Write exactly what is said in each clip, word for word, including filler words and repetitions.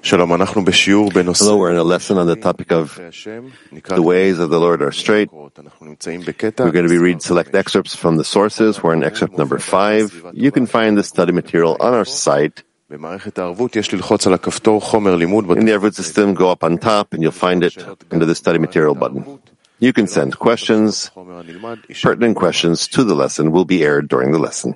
Hello, we're in a lesson on the topic of the ways of the Lord are straight. We're going to be reading select excerpts from the sources. We're in excerpt number five. You can find the study material on our site. In the Arvut system, go up on top and you'll find it under the study material button. You can send questions. Pertinent questions to the lesson will be aired during the lesson.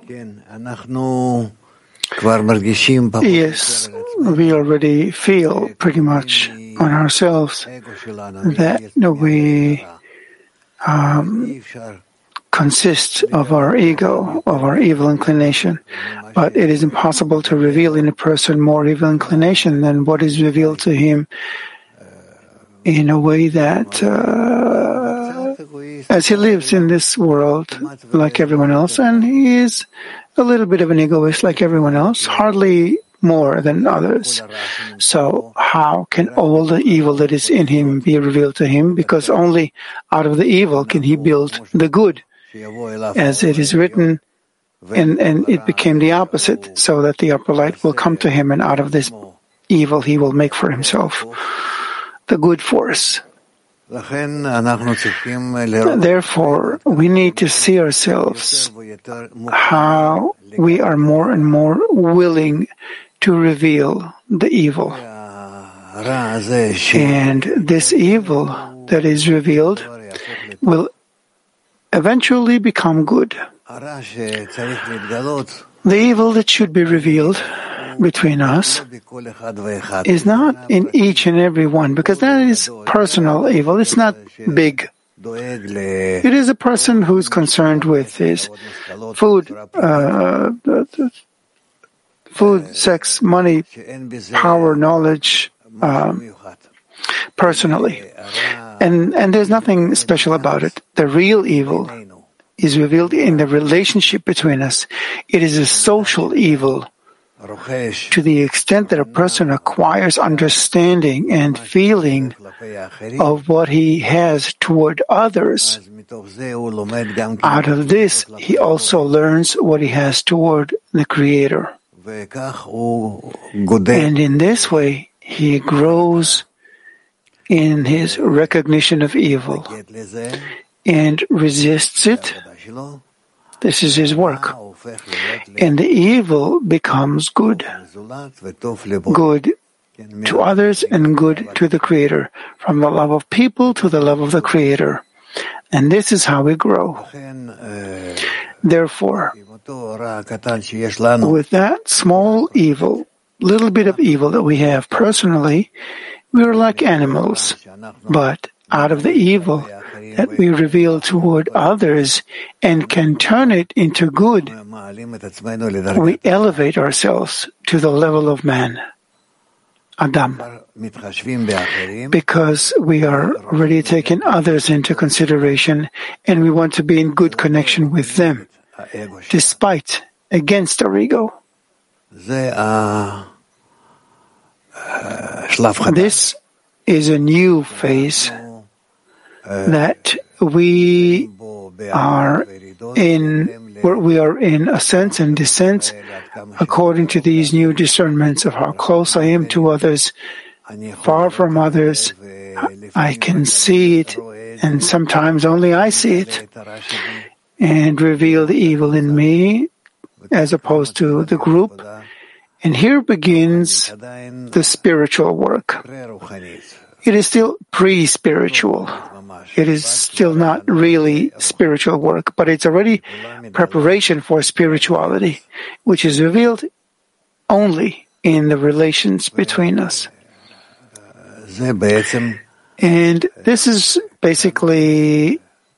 Yes, we already feel pretty much on ourselves that we um, consist of our ego, of our evil inclination. But it is impossible to reveal in a person more evil inclination than what is revealed to him in a way that uh, as he lives in this world like everyone else, and he is a little bit of an egoist like everyone else, hardly more than others. So how can all the evil that is in him be revealed to him? Because only out of the evil can he build the good. As it is written, and, and it became the opposite, so that the upper light will come to him, and out of this evil he will make for himself the good force. Therefore, we need to see ourselves how we are more and more willing to reveal the evil. And this evil that is revealed will eventually become good. The evil that should be revealed between us is not in each and every one, because that is personal evil. It's not big. It is a person who is concerned with his food, uh, food, sex, money, power, knowledge, um, personally. And, and there's nothing special about it. The real evil is revealed in the relationship between us. It is a social evil. To the extent that a person acquires understanding and feeling of what he has toward others, out of this he also learns what he has toward the Creator. And in this way he grows in his recognition of evil and resists it. This is his work. And the evil becomes good. Good to others and good to the Creator. From the love of people to the love of the Creator. And this is how we grow. Therefore, with that small evil, little bit of evil that we have personally, we are like animals. But out of the evil that we reveal toward others and can turn it into good, we elevate ourselves to the level of man, Adam, because we are already taking others into consideration and we want to be in good connection with them, despite, against our ego. This is a new phase that we are in, where we are in ascents and descents according to these new discernments of how close I am to others, far from others. I can see it, and sometimes only I see it, and reveal the evil in me as opposed to the group. And here begins the spiritual work. It is still pre-spiritual. It is still not really spiritual work, but it's already preparation for spirituality, which is revealed only in the relations between us. And this is basically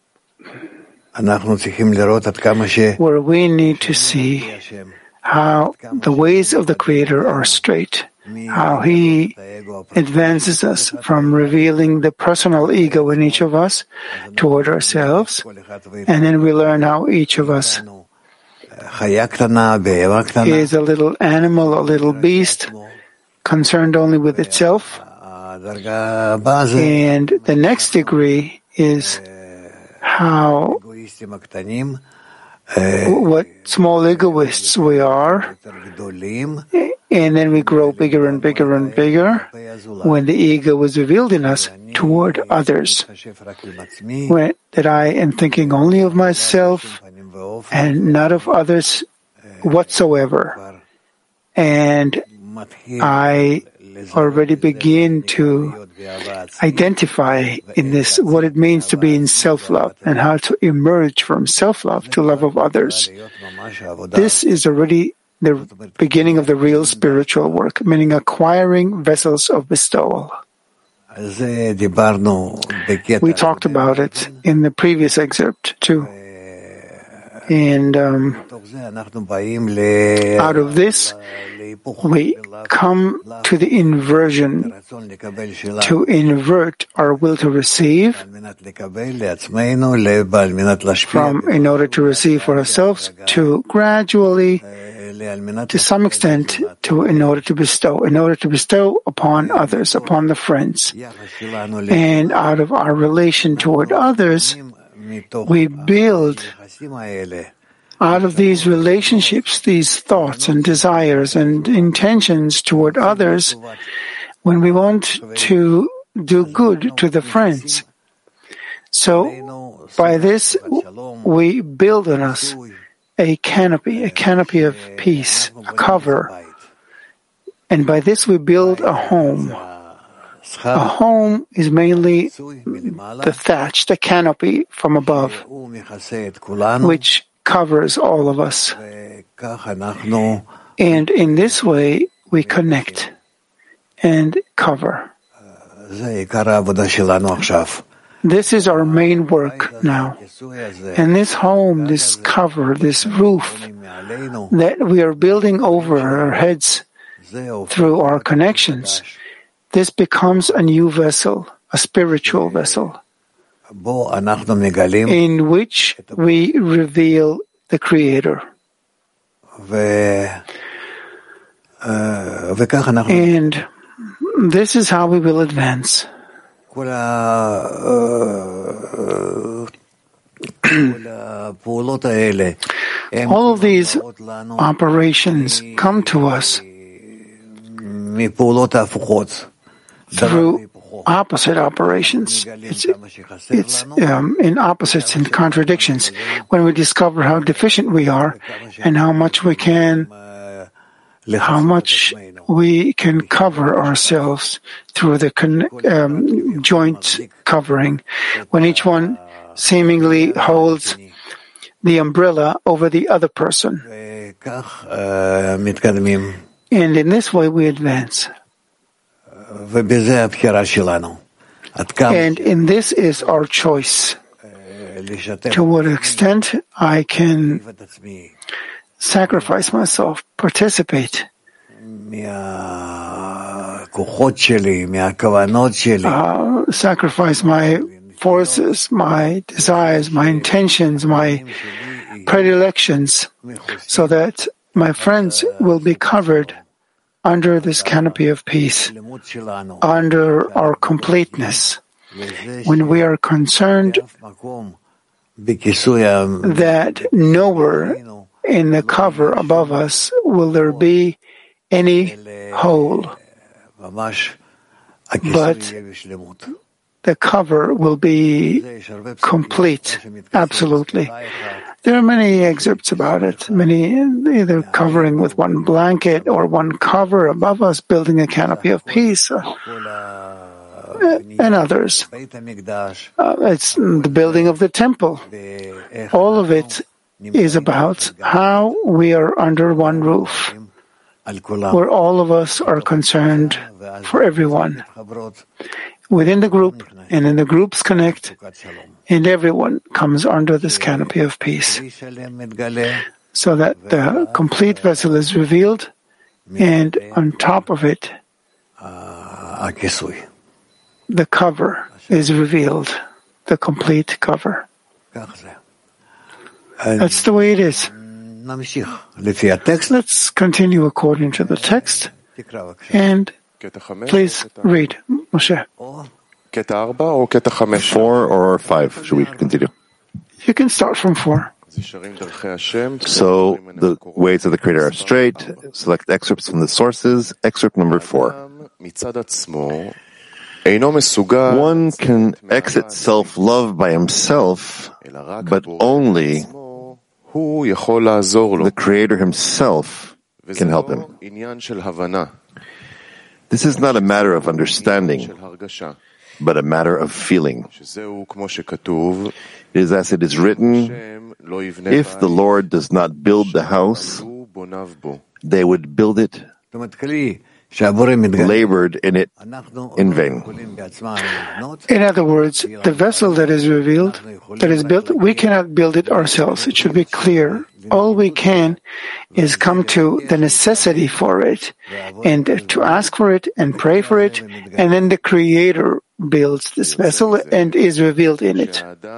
where we need to see how the ways of the Creator are straight, how He advances us from revealing the personal ego in each of us toward ourselves, and then we learn how each of us is a little animal, a little beast, concerned only with itself. And the next degree is how what small egoists we are, And then we grow bigger and bigger and bigger when the ego was revealed in us toward others. When, that I am thinking only of myself and not of others whatsoever. And I already begin to identify in this what it means to be in self-love and how to emerge from self-love to love of others. This is already the beginning of the real spiritual work, meaning acquiring vessels of bestowal. We talked about it in the previous excerpt too. And um, out of this, we come to the inversion, to invert our will to receive from, in order to receive for ourselves, to gradually, to some extent, to in order to bestow, in order to bestow upon others, upon the friends. And out of our relation toward others, we build out of these relationships, these thoughts and desires and intentions toward others, when we want to do good to the friends. So, by this, we build on us a canopy, a canopy of peace, a cover. And by this, we build a home. A home is mainly the thatch, the canopy from above, which covers all of us. And in this way, we connect and cover. This is our main work now. And this home, this cover, this roof that we are building over our heads through our connections, this becomes a new vessel, a spiritual vessel, in which we reveal the Creator. And this is how we will advance. All of these operations come to us through opposite operations. It's, it's um, in opposites and contradictions. When we discover how deficient we are and how much we can, how much we can cover ourselves through the con- um, joint covering, when each one seemingly holds the umbrella over the other person. And in this way we advance. And in this is our choice. To what extent I can sacrifice myself, participate, uh, sacrifice my forces, my desires, my intentions, my predilections, so that my friends will be covered under this canopy of peace, under our completeness, when we are concerned that nowhere in the cover above us will there be any hole, but the cover will be complete, absolutely. There are many excerpts about it, many either covering with one blanket or one cover above us, building a canopy of peace, uh, and others. Uh, it's the building of the temple. All of it is about how we are under one roof, where all of us are concerned for everyone. Within the group, and in the groups connect, and everyone comes under this canopy of peace, so that the complete vessel is revealed, and on top of it, the cover is revealed, the complete cover. That's the way it is. Let's continue according to the text, and please read, Moshe. Four or five? Should we continue? You can start from four. So the ways of the Creator are straight. Select excerpts from the sources. Excerpt number four. One can exit self-love by himself, but only the Creator himself can help him. This is not a matter of understanding, but a matter of feeling. It is as it is written, if the Lord does not build the house, they would build it, labored in it in vain. In other words, the vessel that is revealed, that is built, we cannot build it ourselves. It should be clear. All we can is come to the necessity for it and to ask for it and pray for it, and then the Creator builds this vessel and is revealed in it.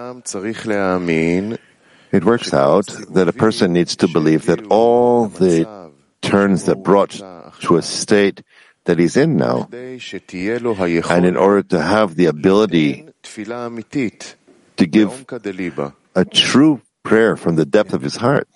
It works out that a person needs to believe that all the turns that brought to a state that he's in now, and in order to have the ability to give a true prayer from the depth of his heart.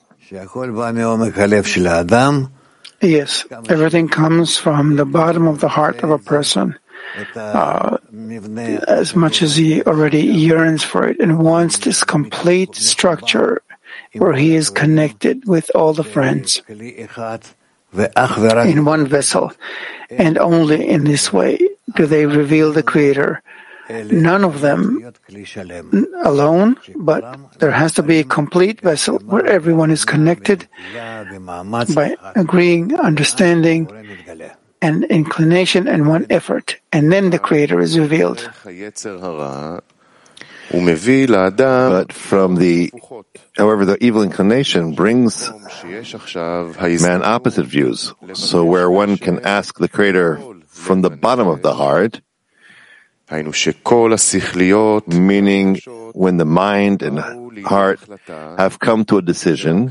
Yes, everything comes from the bottom of the heart of a person, uh, as much as he already yearns for it and wants this complete structure where he is connected with all the friends in one vessel, and only in this way do they reveal the Creator. None of them alone, but there has to be a complete vessel where everyone is connected by agreeing, understanding, and inclination and one effort, and then the Creator is revealed. But from the, however, the evil inclination brings man opposite views. So where one can ask the Creator from the bottom of the heart, meaning when the mind and heart have come to a decision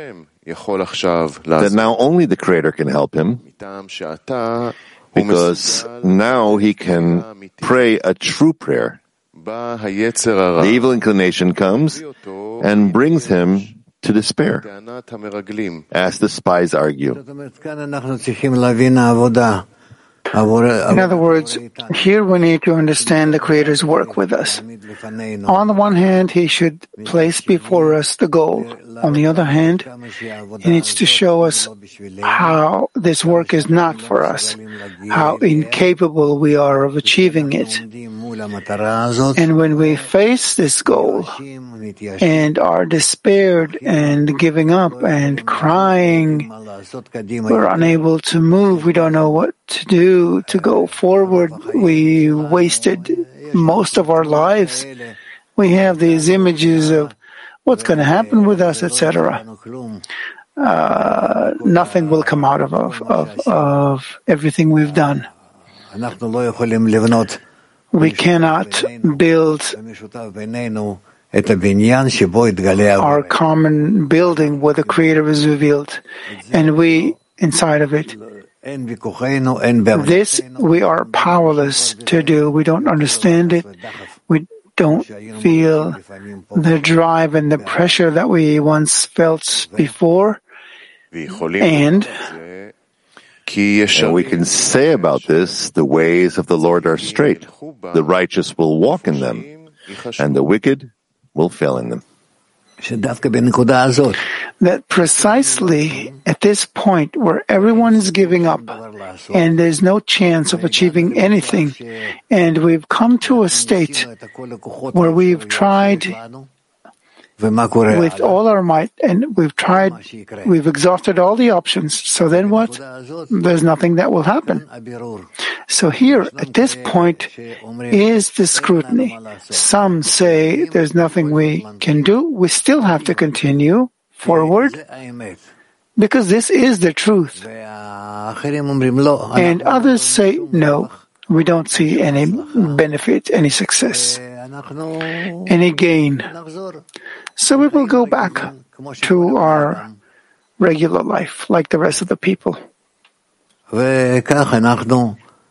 that now only the Creator can help him, because now he can pray a true prayer. The evil inclination comes and brings him to despair, as the spies argue. In other words, here we need to understand the Creator's work with us. On the one hand, He should place before us the goal. On the other hand, He needs to show us how this work is not for us, how incapable we are of achieving it. And when we face this goal and are despaired and giving up and crying, we're unable to move, we don't know what to do to go forward. We wasted most of our lives. We have these images of what's going to happen with us, et cetera. Uh, nothing will come out of, of, of, of everything we've done. We cannot build our common building where the Creator is revealed, and we inside of it. This we are powerless to do. We don't understand it. We don't feel the drive and the pressure that we once felt before. And, and we can say about this, the ways of the Lord are straight. The righteous will walk in them, and the wicked will fail in them. That precisely at this point where everyone is giving up and there's no chance of achieving anything, and we've come to a state where we've tried with all our might and we've tried, we've exhausted all the options. So then what? There's nothing that will happen. So here, at this point, is the scrutiny. Some say there's nothing we can do. We still have to continue forward because this is the truth. And others say, no, we don't see any benefit, any success, any gain. So we will go back to our regular life like the rest of the people.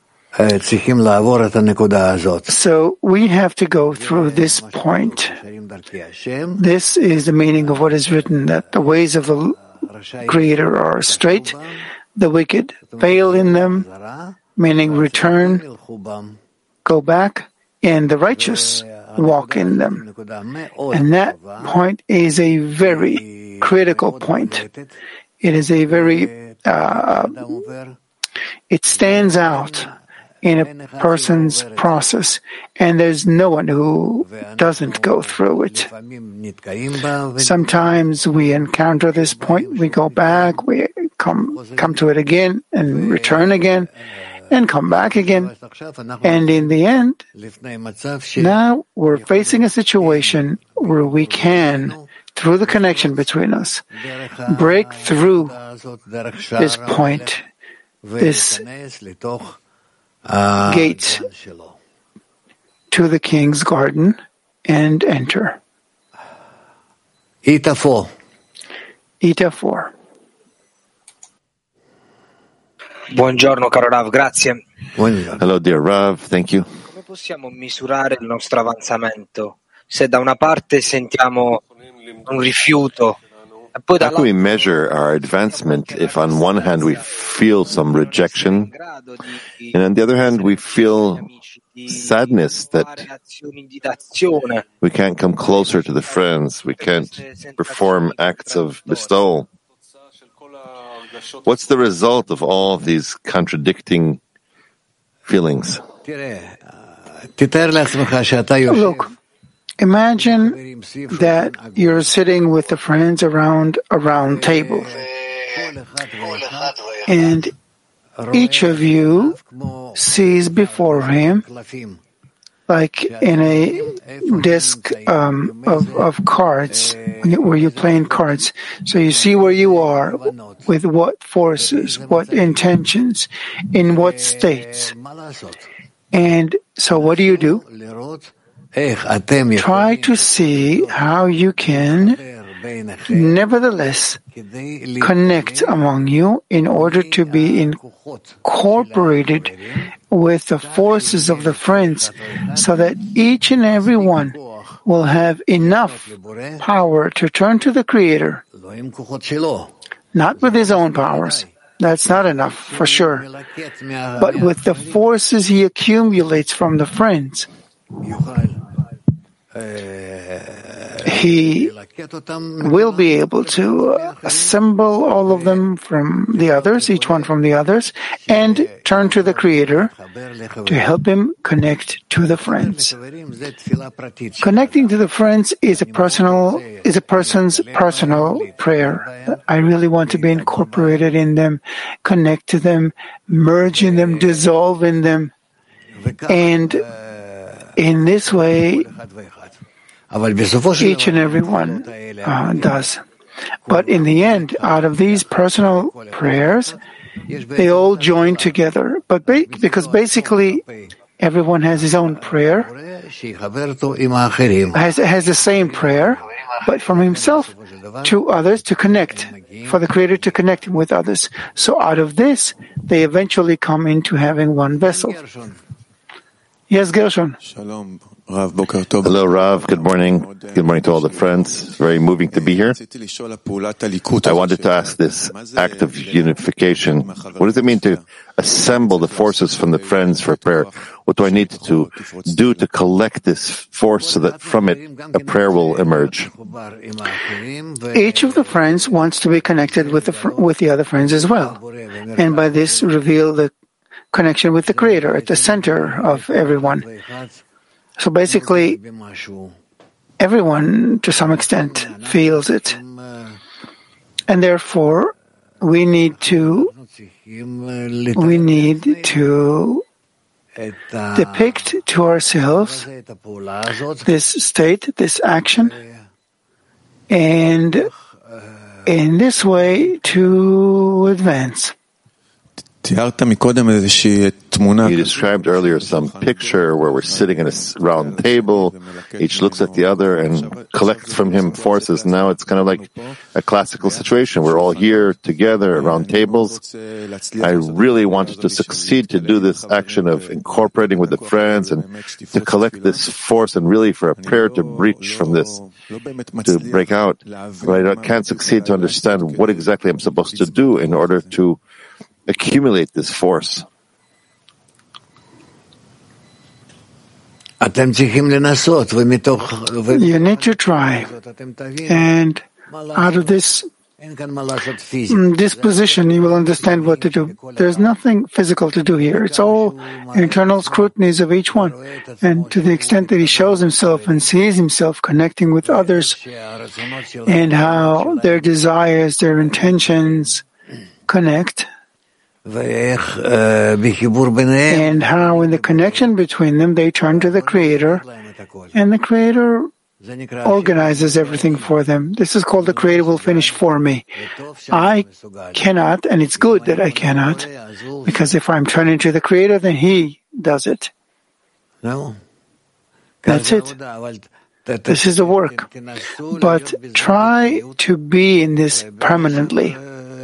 So we have to go through this point This is the meaning of what is written, that the ways of the Creator are straight, the wicked fail in them, meaning return, go back, and the righteous walk in them. And that point is a very critical point. It is a very, uh, it stands out in a person's process, and there's no one who doesn't go through it. Sometimes we encounter this point, we go back, we come come to it again, and return again, and come back again. And in the end, now we're facing a situation where we can, through the connection between us, break through this point, this gate to the king's garden, and enter. Ita four. Ita four. Buongiorno caro Rav, grazie. Hello, dear Rav, thank you. Come possiamo misurare il nostro avanzamento? Se da una parte sentiamo un rifiuto, e poi How can we measure our advancement if on one hand we feel some rejection, and on the other hand we feel sadness that we can't come closer to the friends, we can't perform acts of bestowal? What's the result of all of these contradicting feelings? Look, imagine that you're sitting with the friends around a round table, and each of you sees before him, like in a disc um, of, of cards, where you're playing cards. So you see where you are, with what forces, what intentions, in what states. And so what do you do? Try to see how you can nevertheless connect among you in order to be incorporated with the forces of the friends, so that each and every one will have enough power to turn to the Creator, not with his own powers. That's not enough, for sure. But with the forces he accumulates from the friends, he will be able to uh, assemble all of them from the others, each one from the others, and turn to the Creator to help him connect to the friends. Connecting to the friends is a personal, is a person's personal prayer. I really want to be incorporated in them, connect to them, merge in them, dissolve in them, and in this way, each and every one uh, does. But in the end, out of these personal prayers, they all join together. But ba- because basically, everyone has his own prayer, has, has the same prayer, but from himself to others to connect, for the Creator to connect him with others. So out of this, they eventually come into having one vessel. Yes, Gershon. Hello, Rav. Good morning. Good morning to all the friends. Very moving to be here. I wanted to ask this act of unification. What does it mean to assemble the forces from the friends for prayer? What do I need to do to collect this force so that from it a prayer will emerge? Each of the friends wants to be connected with the fr- with the other friends as well, and by this reveal the connection with the Creator at the center of everyone. So basically, everyone, to some extent, feels it. And therefore, we need to, we need to depict to ourselves this state, this action, and in this way to advance. You described earlier some picture where we're sitting at a round table, each looks at the other and collects from him forces. Now it's kind of like a classical situation. We're all here together around tables. I really wanted to succeed to do this action of incorporating with the friends and to collect this force and really for a prayer to breach from this, to break out. But I can't succeed to understand what exactly I'm supposed to do in order to accumulate this force. You need to try, and out of this disposition you will understand what to do. There's nothing physical to do here. It's all internal scrutinies of each one. And to the extent that he shows himself and sees himself connecting with others and how their desires, their intentions connect, and how in the connection between them they turn to the Creator, and the Creator organizes everything for them. This is called the Creator will finish for me. I cannot, and it's good that I cannot, because if I'm turning to the Creator, then He does it. That's it. This is the work. But try to be in this permanently,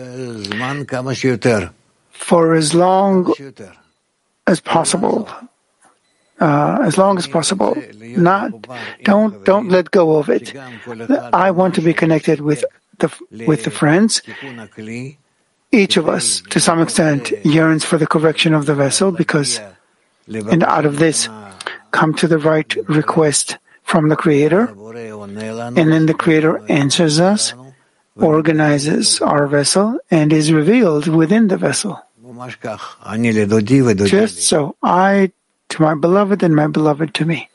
for as long as possible, uh, as long as possible. Not, don't, don't let go of it. I want to be connected with the with the friends. Each of us, to some extent, yearns for the correction of the vessel, because, and out of this, come to the right request from the Creator, and then the Creator answers us, organizes our vessel, and is revealed within the vessel. Just so, I to my beloved and my beloved to me.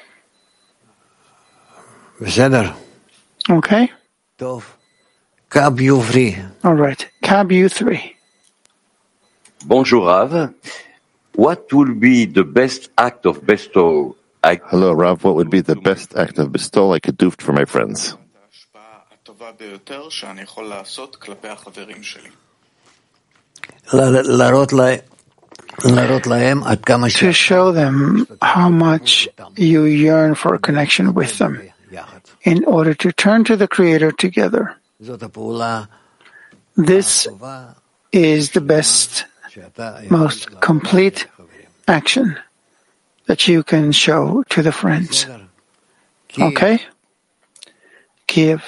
Okay? Cab U three. All right. Cab U three. Bonjour, Rav. What would be the best act of bestowal? I... Hello, Rav. What would be the best act of bestowal I could do for my friends? To show them how much you yearn for a connection with them, in order to turn to the Creator together. This is the best, most complete action that you can show to the friends. Okay? Kiev.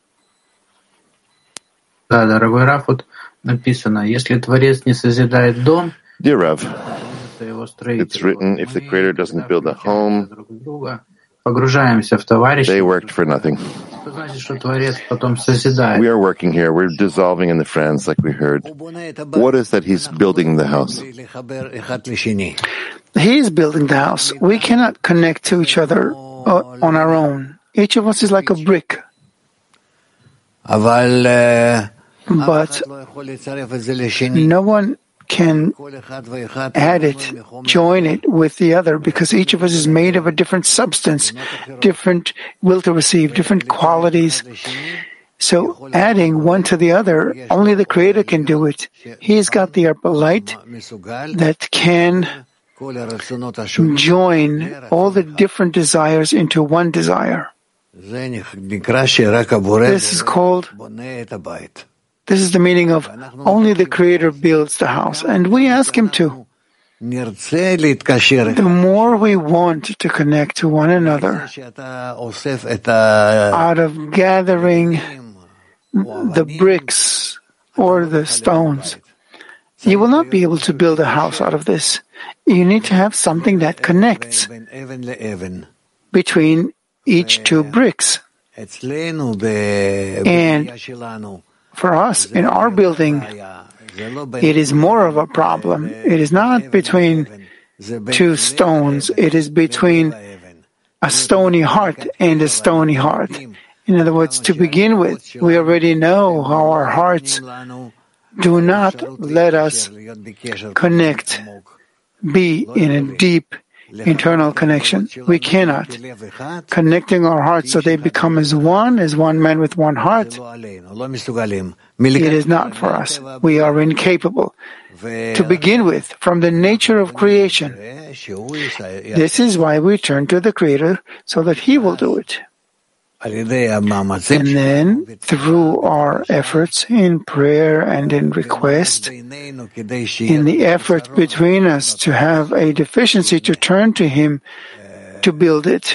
Да, дорогой Раф, вот написано, если Творец не созидает дом, Dear Rav, it's written, if the Creator doesn't build a home, погружаемся в товарищество. They worked for nothing. Что значит, что Творец потом созидает? We are working here, we're dissolving in the friends, like we heard. What is that He's building the house? He is building the house. We cannot connect to each other on our own. Each of us is like a brick. But no one can add it, join it with the other, because each of us is made of a different substance, different will to receive, different qualities. So adding one to the other, only the Creator can do it. He's got the upper light that can join all the different desires into one desire. This is called, this is the meaning of only the Creator builds the house, and we ask Him to. The more we want to connect to one another, out of gathering the bricks or the stones, you will not be able to build a house out of this. You need to have something that connects between each two bricks. And for us, in our building, it is more of a problem. It is not between two stones. It is between a stony heart and a stony heart. In other words, to begin with, we already know how our hearts do not let us connect, be in a deep, internal connection. We cannot. Connecting our hearts so they become as one, as one man with one heart, it is not for us. We are incapable. To begin with, from the nature of creation. This is why we turn to the Creator so that He will do it. And then, through our efforts in prayer and in request, in the effort between us to have a deficiency, to turn to Him to build it.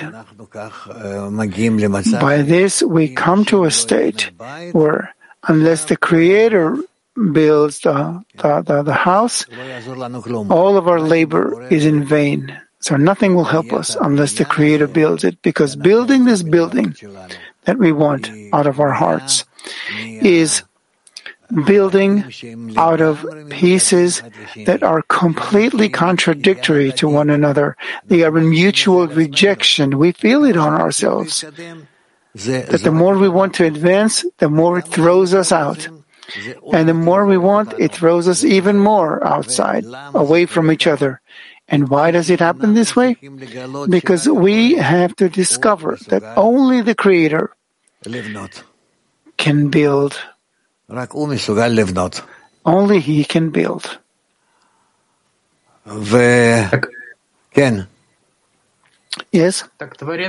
By this, we come to a state where, unless the Creator builds the, the, the, the house, all of our labor is in vain. So nothing will help us unless the Creator builds it, because building this building that we want out of our hearts is building out of pieces that are completely contradictory to one another. They are in mutual rejection. We feel it on ourselves. That the more we want to advance, the more it throws us out. And the more we want, it throws us even more outside, away from each other. And why does it happen this way? Because we have to discover that only the Creator can build. Only He can build. Yes. So,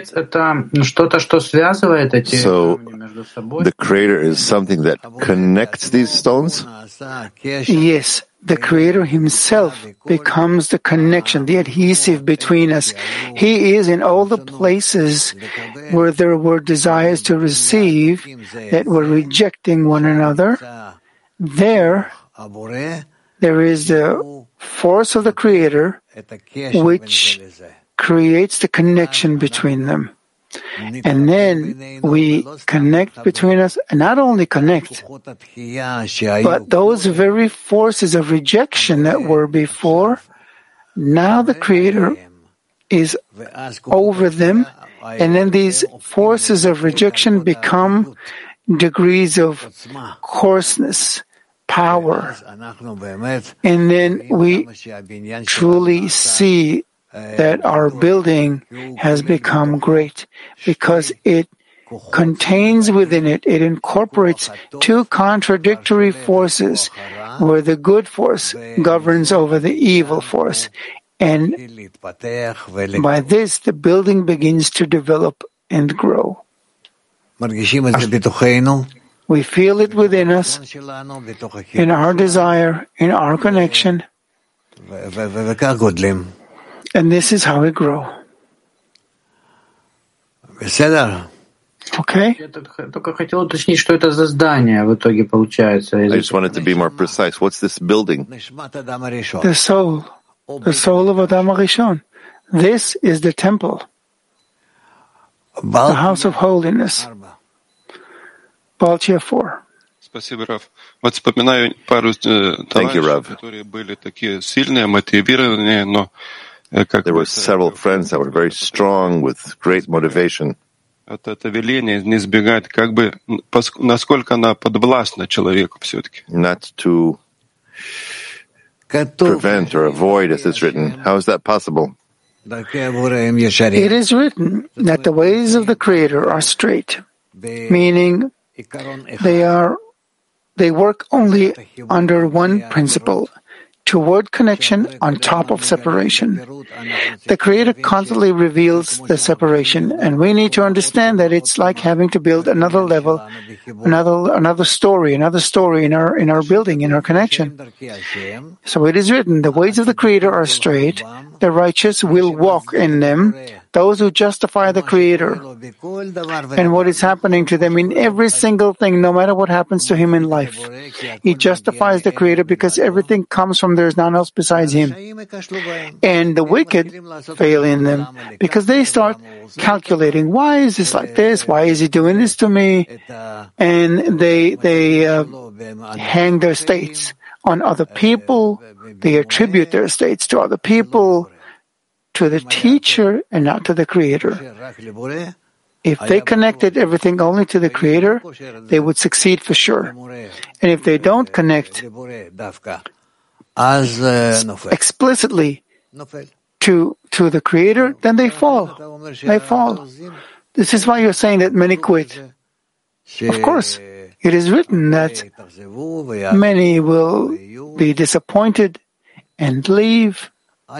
the Creator is something that connects these stones? Yes. The Creator Himself becomes the connection, the adhesive between us. He is in all the places where there were desires to receive that were rejecting one another. There, there is the force of the Creator which creates the connection between them. And then we connect between us, and not only connect, but those very forces of rejection that were before, now the Creator is over them, and then these forces of rejection become degrees of coarseness, power. And then we truly see that our building has become great because it contains within it, it incorporates two contradictory forces where the good force governs over the evil force. And by this, the building begins to develop and grow. We feel it within us, in our desire, in our connection. And this is how we grow. Okay? I just wanted to be more precise. What's this building? The soul. The soul of Adam HaRishon. This is the temple. The house of holiness. Baltia four. Спасибо, Рав. Вот вспоминаю пару товарищей, которые были такие сильные, мотивированные, но there were several friends that were very strong with great motivation. Это веление не избегать, как бы, насколько она подвластна человеку все-таки. Not to prevent or avoid, as it's written. How is that possible? It is written that the ways of the Creator are straight, meaning they are they work only under one principle, toward connection on top of separation. The Creator constantly reveals the separation, and we need to understand that it's like having to build another level, another another story, another story in our in our building, in our connection. So it is written, the ways of the Creator are straight, the righteous will walk in them, those who justify the Creator. And what is happening to them in every single thing, no matter what happens to him in life. He justifies the Creator because everything comes from there is none else besides Him. And the wicked fail in them because they start calculating, why is this like this? Why is He doing this to me? And they, they uh, hang their states on other people. They attribute their states to other people, to the teacher, and not to the Creator. If they connected everything only to the Creator, they would succeed for sure. And if they don't connect explicitly to, to to the Creator, then they fall. They fall. This is why you're saying that many quit. Of course, it is written that many will be disappointed and leave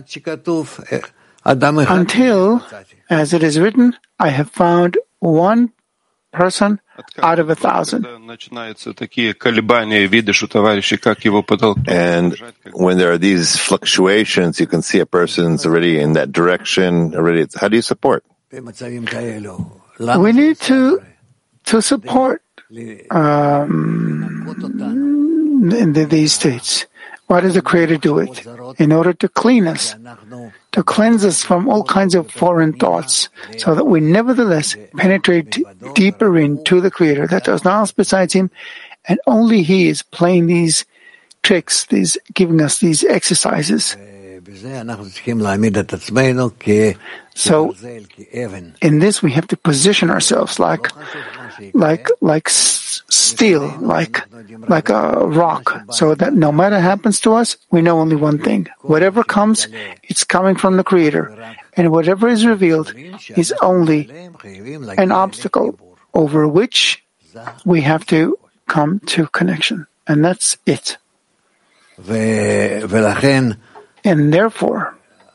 until, as it is written, I have found one person out of a thousand. And when there are these fluctuations, you can see a person's already in that direction. Already, how do you support? We need to to support um, in the, these states. Why does the Creator do it? In order to clean us, to cleanse us from all kinds of foreign thoughts, so that we nevertheless penetrate deeper into the Creator, that there's nothing else besides Him, and only He is playing these tricks, these giving us these exercises. So, in this we have to position ourselves like, like, like steel, like, like a rock, so that no matter what happens to us, we know only one thing: whatever comes, it's coming from the Creator, and whatever is revealed is only an obstacle over which we have to come to connection, and that's it. And therefore,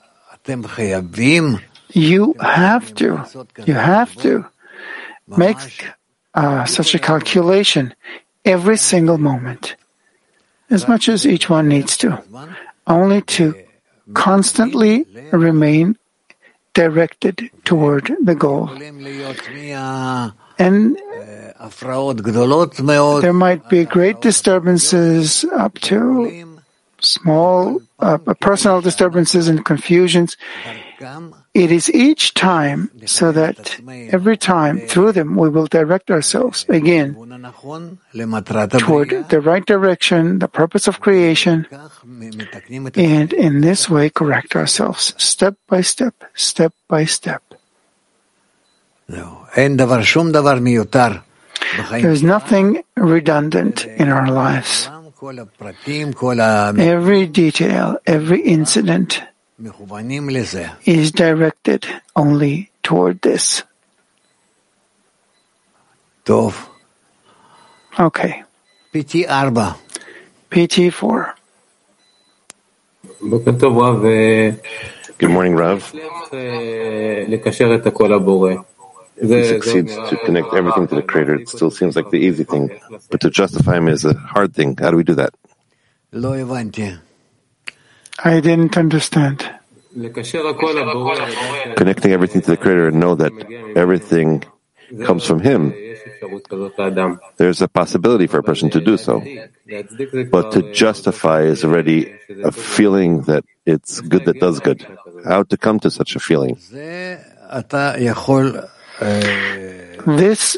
you have to, you have to make uh, such a calculation every single moment, as much as each one needs to, only to constantly remain directed toward the goal. And there might be great disturbances up to small uh, personal disturbances and confusions. It is each time, so that every time through them we will direct ourselves again toward the right direction, the purpose of creation, and in this way correct ourselves step by step, step by step. There is nothing redundant in our lives. Every detail, every incident is directed only toward this. Okay. P T four. Good morning, Rav. If he succeeds to connect everything to the Creator, it still seems like the easy thing. But to justify him is a hard thing. How do we do that? I didn't understand. Connecting everything to the Creator and know that everything comes from Him. There's a possibility for a person to do so. But to justify is already a feeling that it's good that does good. How to come to such a feeling? This,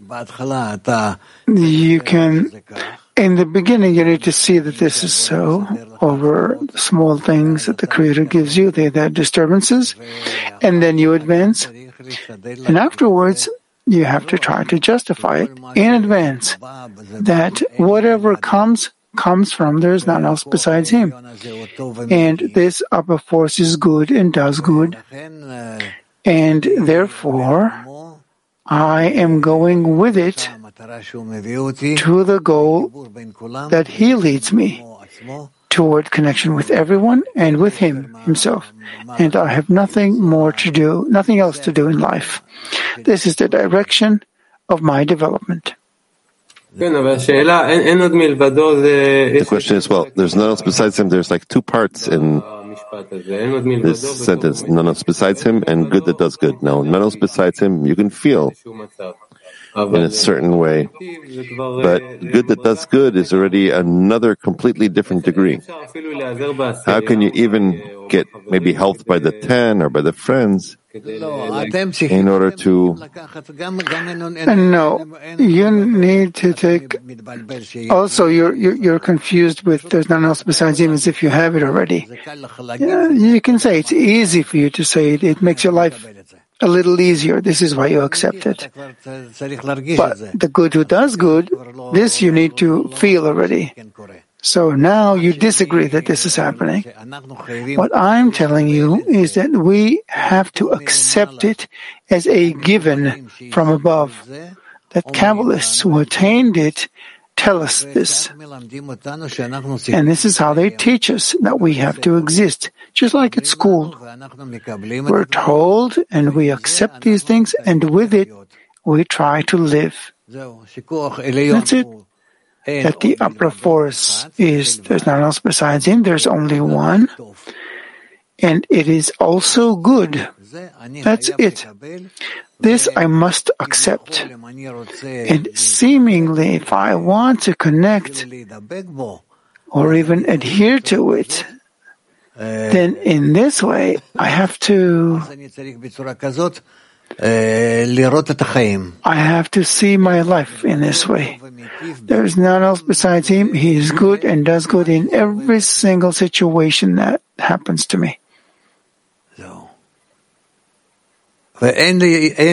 you can, in the beginning, you need to see that this is so over the small things that the Creator gives you. They are disturbances, and then you advance. And afterwards, you have to try to justify it in advance that whatever comes, comes from there is none else besides Him. And this upper force is good and does good. And therefore, I am going with it to the goal that He leads me toward connection with everyone and with Him Himself. And I have nothing more to do, nothing else to do in life. This is the direction of my development. The question is, well, there's none else besides Him. There's like two parts in this sentence: none else besides Him and good that does good. Now, none else besides Him, you can feel in a certain way, but good that does good is already another completely different degree. How can you even get maybe helped by the ten or by the friends in order to... No, you need to take... Also, you're, you're, you're confused with there's none else besides Him as if you have it already. Yeah, you can say it's easy for you to say it. It makes your life a little easier. This is why you accept it. But the good who does good, this you need to feel already. So now you disagree that this is happening. What I'm telling you is that we have to accept it as a given from above. That Kabbalists who attained it tell us this. And this is how they teach us that we have to exist, just like at school. We're told and we accept these things, and with it we try to live. That's it. That the upper force is, there's nothing else besides him, there's only one, and it is also good. That's it. This I must accept. And seemingly, if I want to connect or even adhere to it, then in this way I have to I have to see my life in this way. There is none else besides him. He is good and does good in every single situation that happens to me. And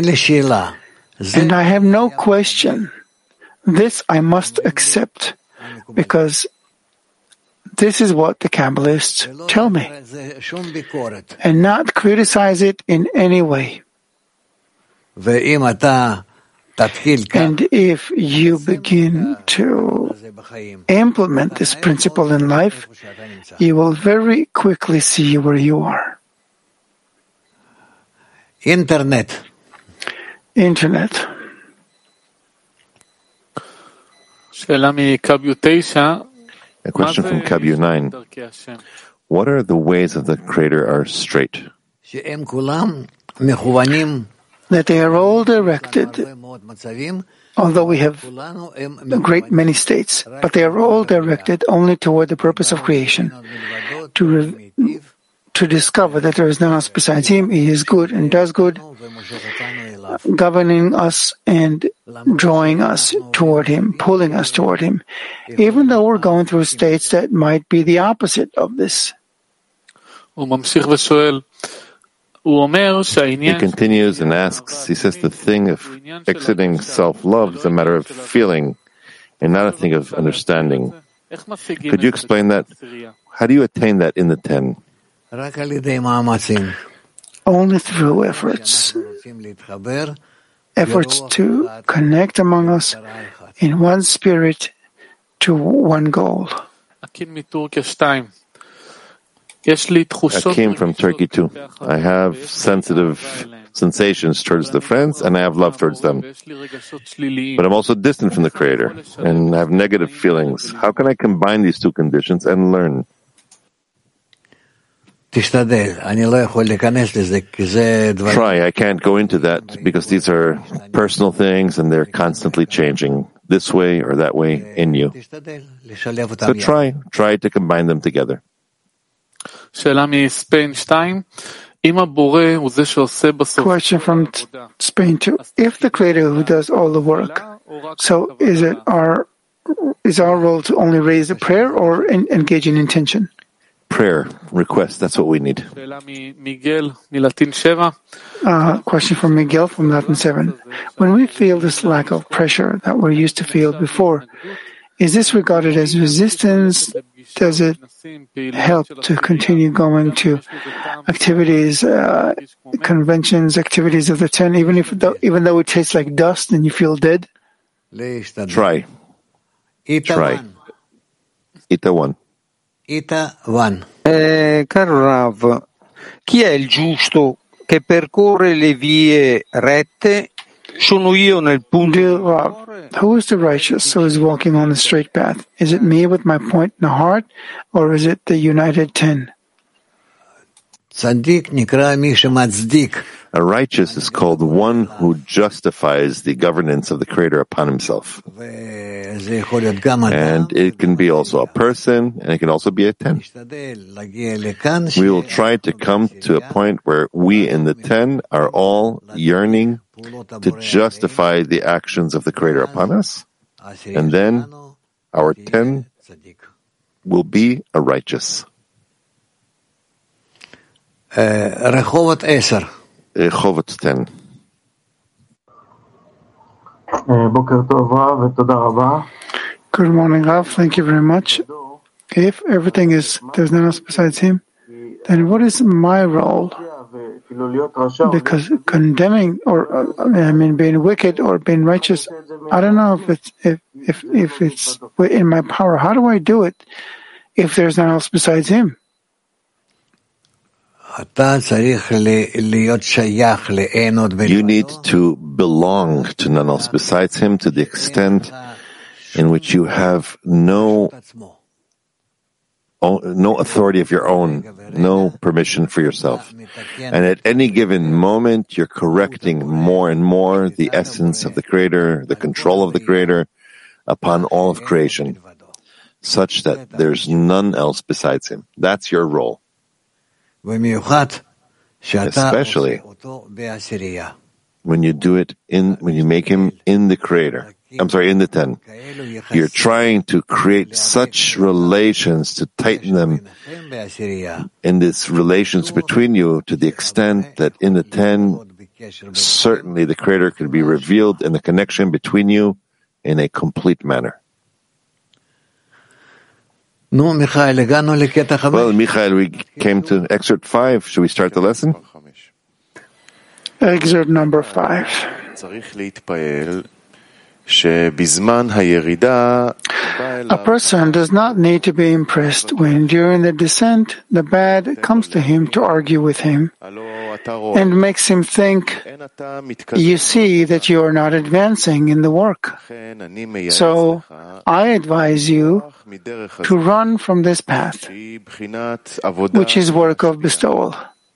I have no question. This I must accept, because this is what the Kabbalists tell me, and not criticize it in any way. And if you begin to implement this principle in life, you will very quickly see where you are. Internet. Internet. A question from Kabyu nine. What are the ways of the Creator are straight? That they are all directed, although we have a great many states, but they are all directed only toward the purpose of creation, to re- to discover that there is none else besides him. He is good and does good, governing us and drawing us toward him, pulling us toward him, even though we're going through states that might be the opposite of this. He continues and asks, he says the thing of exiting self-love is a matter of feeling and not a thing of understanding. Could you explain that? How do you attain that in the ten? Only through efforts. Efforts to connect among us in one spirit to one goal. Akim from Turkey too. I have sensitive sensations towards the friends and I have love towards them. But I'm also distant from the Creator and have negative feelings. How can I combine these two conditions and learn? Try. I can't go into that because these are personal things and they're constantly changing this way or that way in you. So try, try to combine them together. Question from t- Spain too. If the Creator who does all the work, so is it our is our role to only raise a prayer or in, engage in intention? Prayer, request, that's what we need. Uh, question from Miguel from Latin seven. When we feel this lack of pressure that we're used to feel before, is this regarded as resistance? Does it help to continue going to activities, uh, conventions, activities of the ten, even if though, even though it tastes like dust and you feel dead? Try. Try. Ita one. Ita one. Eh, caro Rav, chi è il giusto che percorre le vie rette? Sono io nel punto. Dear Rav, who is the righteous who is walking on the straight path? Is it me with my point in the heart, or is it the united ten? A righteous is called one who justifies the governance of the Creator upon himself. And it can be also a person, and it can also be a ten. We will try to come to a point where we in the ten are all yearning to justify the actions of the Creator upon us, and then our ten will be a righteous. Rehovot Eser. Rehovot ten. Good morning, Rav. Thank you very much. If everything is, there's none else besides him, then what is my role? Because condemning, or uh, I mean, being wicked or being righteous, I don't know if it's if if if it's in my power. How do I do it if there's none else besides him? You need to belong to none else besides him to the extent in which you have no no authority of your own, no permission for yourself. And at any given moment, you're correcting more and more the essence of the Creator, the control of the Creator upon all of creation, such that there's none else besides him. That's your role. Especially when you do it in, when you make him in the Creator. I'm sorry, in the ten. You're trying to create such relations, to tighten them in this relations between you to the extent that in the ten, certainly the Creator could be revealed in the connection between you in a complete manner. Well, Michael, we came to excerpt five. Should we start the lesson? Excerpt number five. A person does not need to be impressed when, during the descent, the bad comes to him to argue with him and makes him think, you see that you are not advancing in the work. So I advise you to run from this path, which is work of bestowal,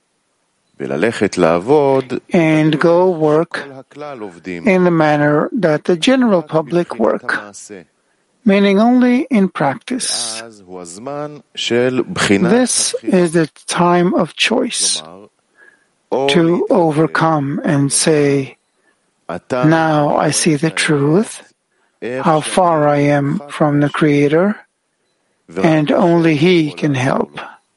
and go work in the manner that the general public work, meaning only in practice. This is the time of choice, to overcome and say, now I see the truth, how far I am from the Creator, and only He can help.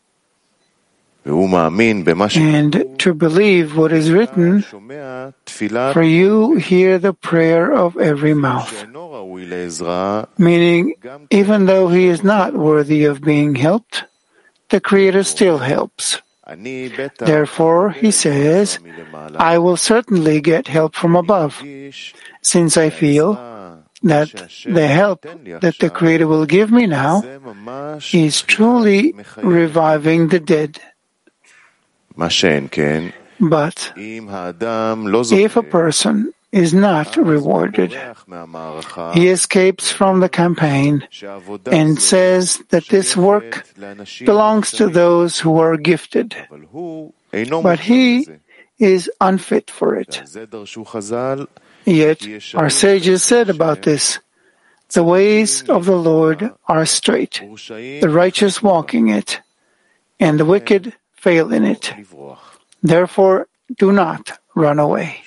And to believe what is written, for you hear the prayer of every mouth. Meaning, even though he is not worthy of being helped, the Creator still helps. Therefore, he says, I will certainly get help from above, since I feel that the help that the Creator will give me now is truly reviving the dead. But if a person is not rewarded, he escapes from the campaign and says that this work belongs to those who are gifted, but he is unfit for it. Yet our sages said about this, the ways of the Lord are straight, the righteous walk in it, and the wicked fail in it. Therefore, do not run away.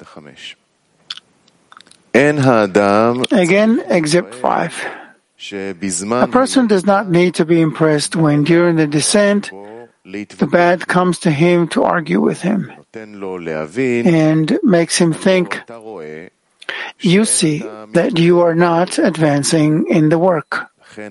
Again, excerpt five. A person does not need to be impressed when, during the descent, the bad comes to him to argue with him and makes him think, you see that you are not advancing in the work.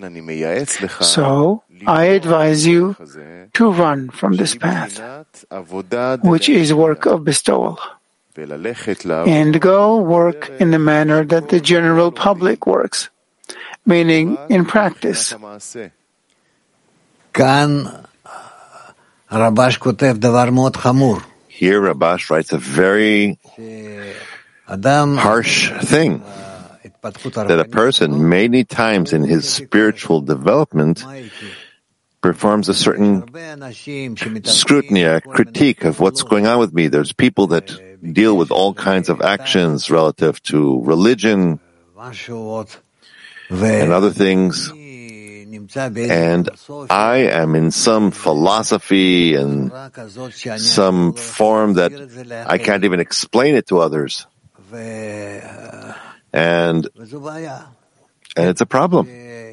So, I advise you to run from this path, which is work of bestowal, and go work in the manner that the general public works, meaning in practice. Here Rabash writes a very harsh thing, that a person many times in his spiritual development performs a certain scrutiny, a critique of what's going on with me. There's people that deal with all kinds of actions relative to religion and other things, and I am in some philosophy and some form that I can't even explain it to others. And, and it's a problem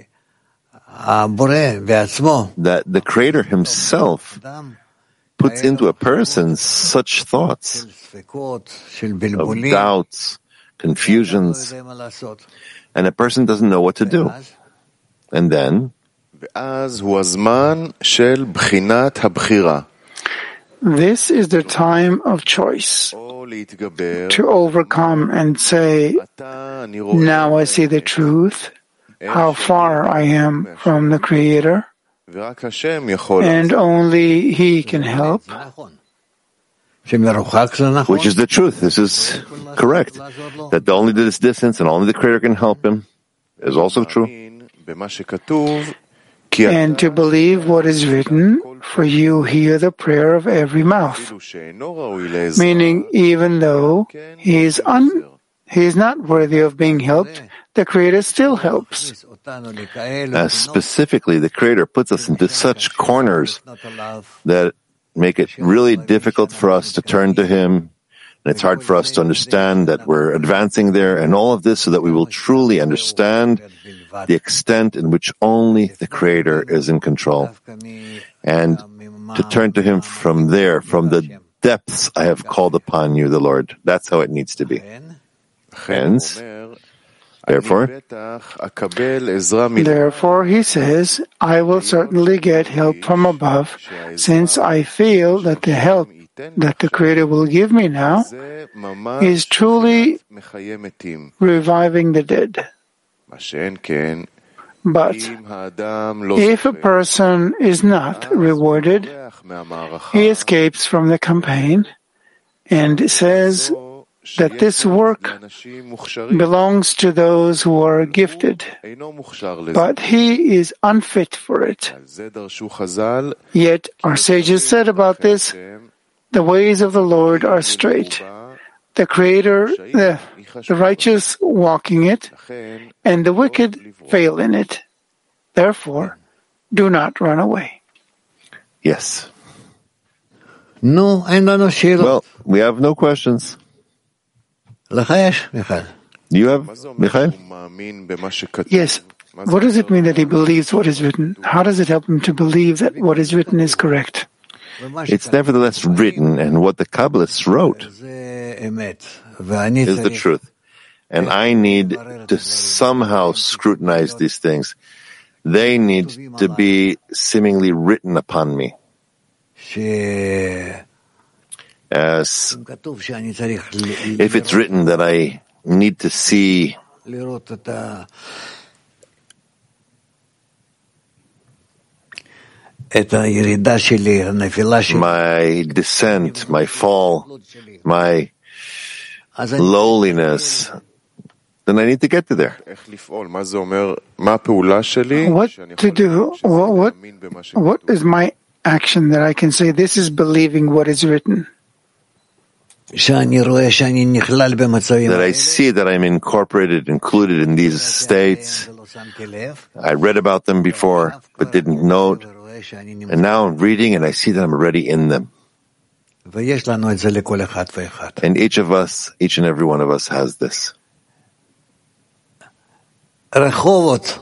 that the Creator Himself puts into a person such thoughts of doubts, confusions, and a person doesn't know what to do. And then This is the time of choice, to overcome and say, now I see the truth, how far I am from the Creator, and only He can help. Which is the truth. This is correct. That only this distance and only the Creator can help him is also true. And to believe what is written, for you hear the prayer of every mouth. Meaning, even though he is, un, he is not worthy of being helped, the Creator still helps. As specifically, the Creator puts us into such corners that make it really difficult for us to turn to Him, and it's hard for us to understand that we're advancing there, and all of this so that we will truly understand the extent in which only the Creator is in control, and to turn to Him from there, from the depths I have called upon you, the Lord. That's how it needs to be. Hence, Therefore, Therefore, he says, I will certainly get help from above, since I feel that the help that the Creator will give me now is truly reviving the dead. But if a person is not rewarded, he escapes from the campaign and says that this work belongs to those who are gifted, but he is unfit for it. Yet our sages said about this, the ways of the Lord are straight, the Creator, the, the righteous walking it, and the wicked fail in it. Therefore, do not run away. Yes. No, well, we have no questions. You have, Michael? Yes. What does it mean that he believes what is written? How does it help him to believe that what is written is correct? It's nevertheless written, and what the Kabbalists wrote is the truth. And I need to somehow scrutinize these things. They need to be seemingly written upon me. As if it's written that I need to see my descent, my fall, my lowliness, then I need to get to there. What to do? What, what, what is my action that I can say this is believing what is written? That I see that I'm incorporated, included in these states. I read about them before, but didn't note. And now I'm reading and I see that I'm already in them. And each of us, each and every one of us has this. Rehovot.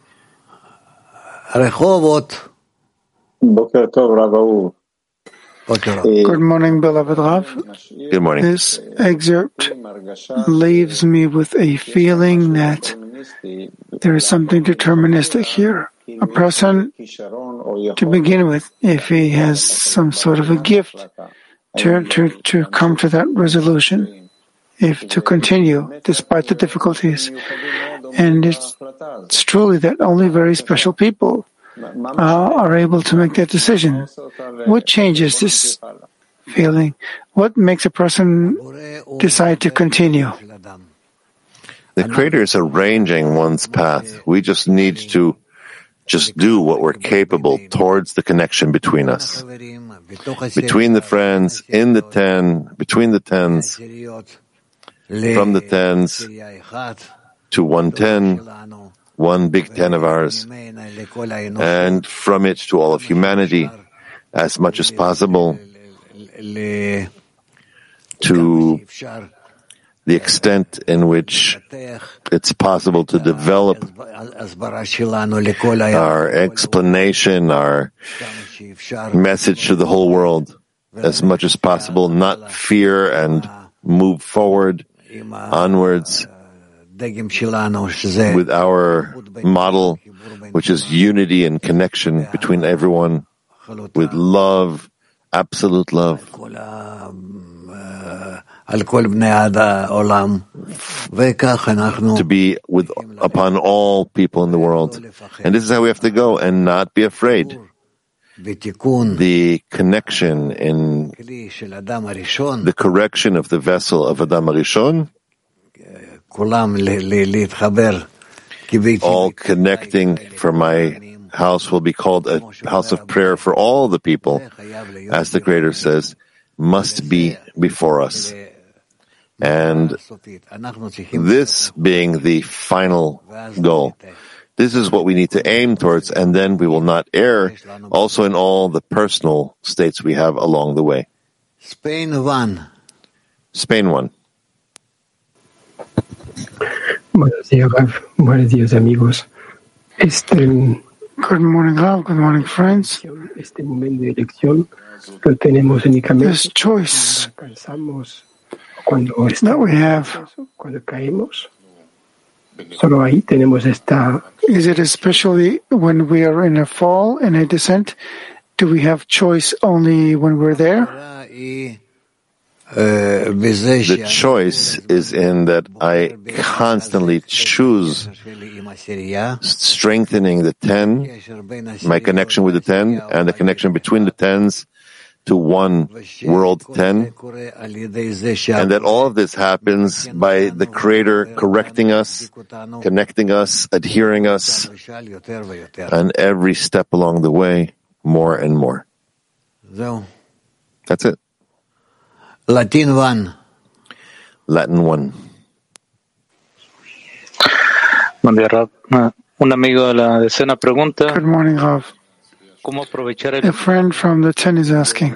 Rehovot. Boker Tov, Rav. Good morning, beloved Rav. Good morning. This excerpt leaves me with a feeling that there is something deterministic here. A person, to begin with, if he has some sort of a gift, to, to, to come to that resolution, if to continue despite the difficulties. And it's, it's truly that only very special people Uh, are able to make that decision. What changes this feeling? What makes a person decide to continue? The Creator is arranging one's path. We just need to just do what we're capable towards the connection between us, between the friends, in the ten, between the tens, from the tens to one ten, one big ten of ours, and from it to all of humanity, as much as possible, to the extent in which it's possible to develop our explanation, our message to the whole world as much as possible, not fear, and move forward, onwards, with our model, which is unity and connection between everyone, with love, absolute love, to be with upon all people in the world. And this is how we have to go and not be afraid. The connection in the correction of the vessel of Adam Arishon, all connecting for my house will be called a house of prayer for all the people, as the Creator says, must be before us. And this being the final goal, this is what we need to aim towards, and then we will not err also in all the personal states we have along the way. Spain one. Spain one. Buenos días, Rav. Buenos días, amigos. Este, good morning, Rav. Good morning, friends. Este momento de elección lo tenemos únicamente. This choice cuando that we have, cuando caemos. Solo ahí tenemos esta. Is it especially when we are in a fall, in a descent? Do we have choice only when we're there? The choice is in that I constantly choose strengthening the ten, my connection with the ten, and the connection between the tens to one world ten, and that all of this happens by the Creator correcting us, connecting us, adhering us, and every step along the way, more and more. That's it. Latin one. Latin one. Buen día, Rav. Un amigo de la decena pregunta. Good morning, Rav. ¿Cómo aprovechar el A friend from the ten is asking,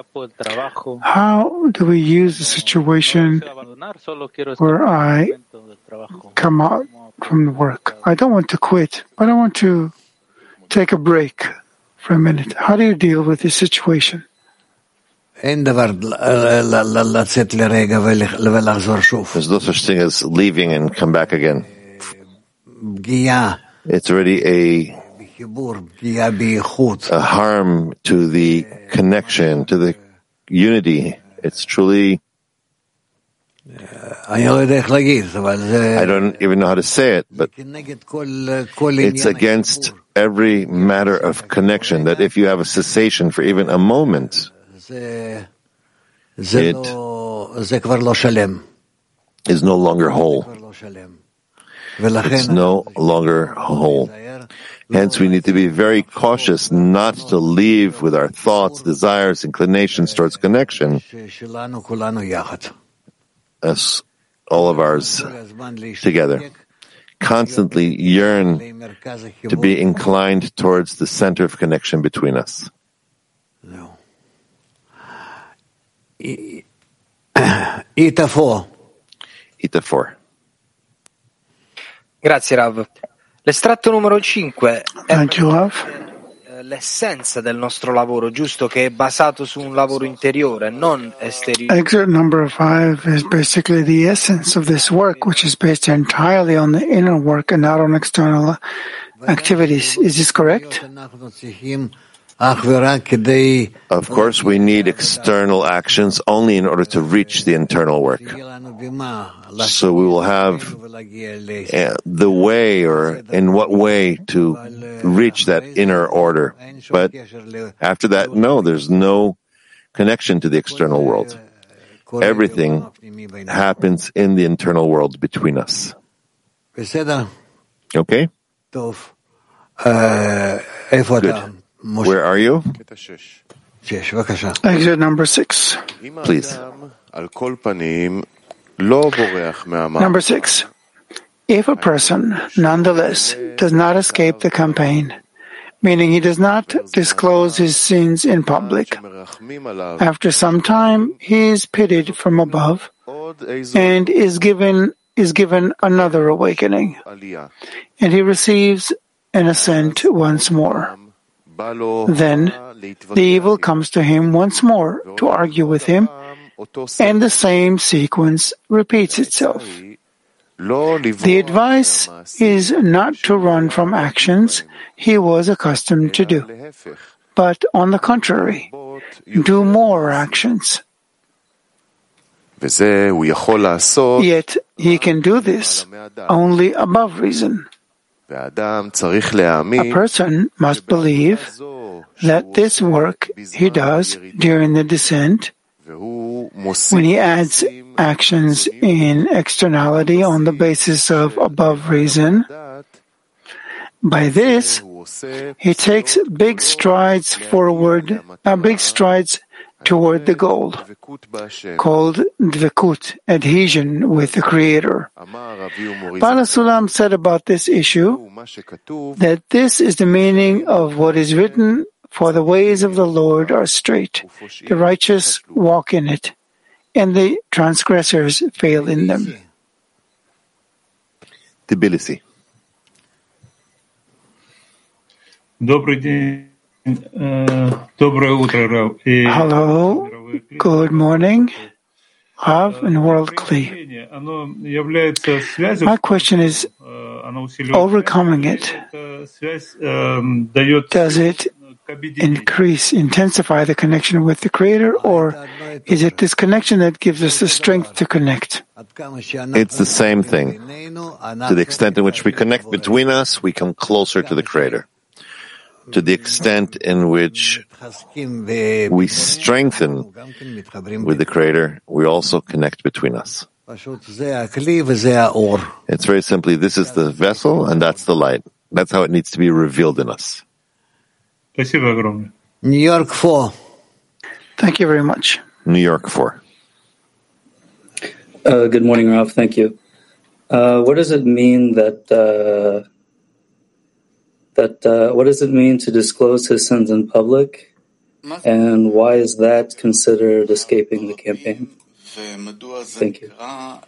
how do we use the situation where I come out from the work? I don't want to quit, but I want to take a break for a minute. How do you deal with this situation? There's no such thing as leaving and come back again. It's already a a harm to the connection, to the unity. It's truly, I don't even know how to say it, but it's against every matter of connection, that if you have a cessation for even a moment, it is no longer whole. It's no longer whole. Hence, we need to be very cautious not to leave with our thoughts, desires, inclinations towards connection, as all of ours together. Constantly yearn to be inclined towards the center of connection between us. Ita four. Ita four. Grazie, Rav. L'estratto numero cinque è you, l'essenza del nostro lavoro, giusto, che è basato su un lavoro interiore, non esteriore. Excerpt number five is basically the essence of this work, which is based entirely on the inner work and not on external activities. Is this correct? Of course, we need external actions only in order to reach the internal work. So we will have uh, the way, or in what way to reach that inner order. But after that, no, there's no connection to the external world. Everything happens in the internal world between us. Okay? Good. Where are you? Exit number six. Please. Number six. If a person, nonetheless, does not escape the campaign, meaning he does not disclose his sins in public, after some time he is pitied from above and is given is given another awakening, and he receives an ascent once more. Then the evil comes to him once more to argue with him, and the same sequence repeats itself. The advice is not to run from actions he was accustomed to do, but on the contrary, do more actions. Yet he can do this only above reason. A person must believe that this work he does during the descent, when he adds actions in externality on the basis of above reason, by this he takes big strides forward, uh, big strides toward the goal, called dvekut, adhesion with the Creator. Baal HaSulam said about this issue that this is the meaning of what is written, for the ways of the Lord are straight, the righteous walk in it, and the transgressors fail in them. Tbilisi. Hello, good morning, Rav and World Kli. My question is, overcoming it, does it increase, intensify the connection with the Creator, or is it this connection that gives us the strength to connect? It's the same thing. To the extent in which we connect between us, we come closer to the Creator. To the extent in which we strengthen with the Creator, we also connect between us. It's very simply, this is the vessel and that's the light. That's how it needs to be revealed in us. New York four. Thank you very much. New York four. Uh, good morning, Rav. Thank you. Uh, what does it mean that uh, that uh, what does it mean to disclose his sins in public, and why is that considered escaping the campaign? Thank you.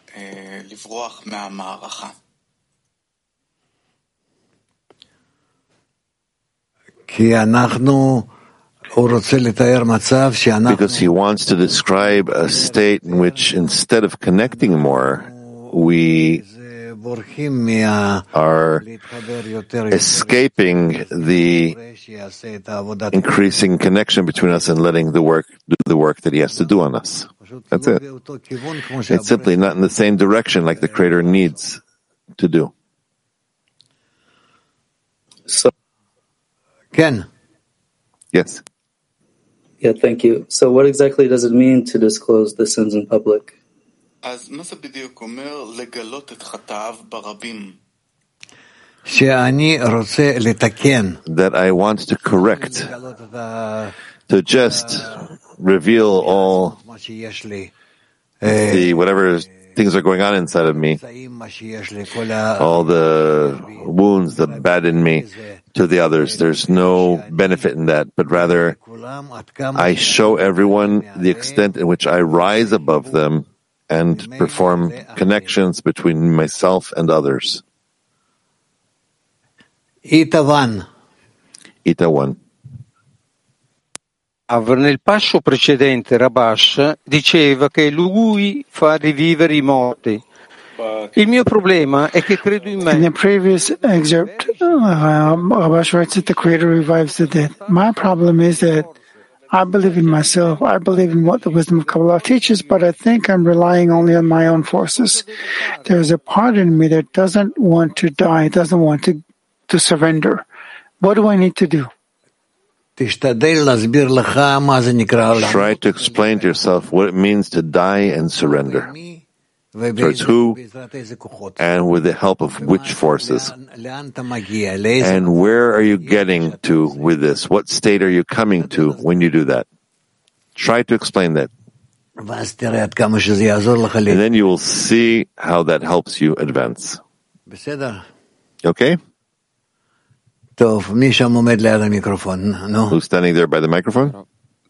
Because he wants to describe a state in which, instead of connecting more, we are escaping the increasing connection between us and letting the work do the work that he has to do on us. That's it. It's simply not in the same direction like the Creator needs to do. So, Ken. Yes. Yeah, thank you. So what exactly does it mean to disclose the sins in public? That I want to correct, to just reveal all the whatever things are going on inside of me, all the wounds, the bad in me, to the others. There's no benefit in that, but rather I show everyone the extent in which I rise above them and perform connections between myself and others. Ita one. Ita one. Nel passo precedente Rabash diceva che lui fa rivivere i morti. Il mio problema è che credo in me. In the previous excerpt, uh, Rabash writes that the Creator revives the dead. My problem is that I believe in myself. I believe in what the wisdom of Kabbalah teaches, but I think I'm relying only on my own forces. There's a part in me that doesn't want to die, doesn't want to, to surrender. What do I need to do? Try to explain to yourself what it means to die and surrender. Towards who and with the help of which forces. And where are you getting to with this? What state are you coming to when you do that? Try to explain that. And then you will see how that helps you advance. Okay? Who's standing there by the microphone?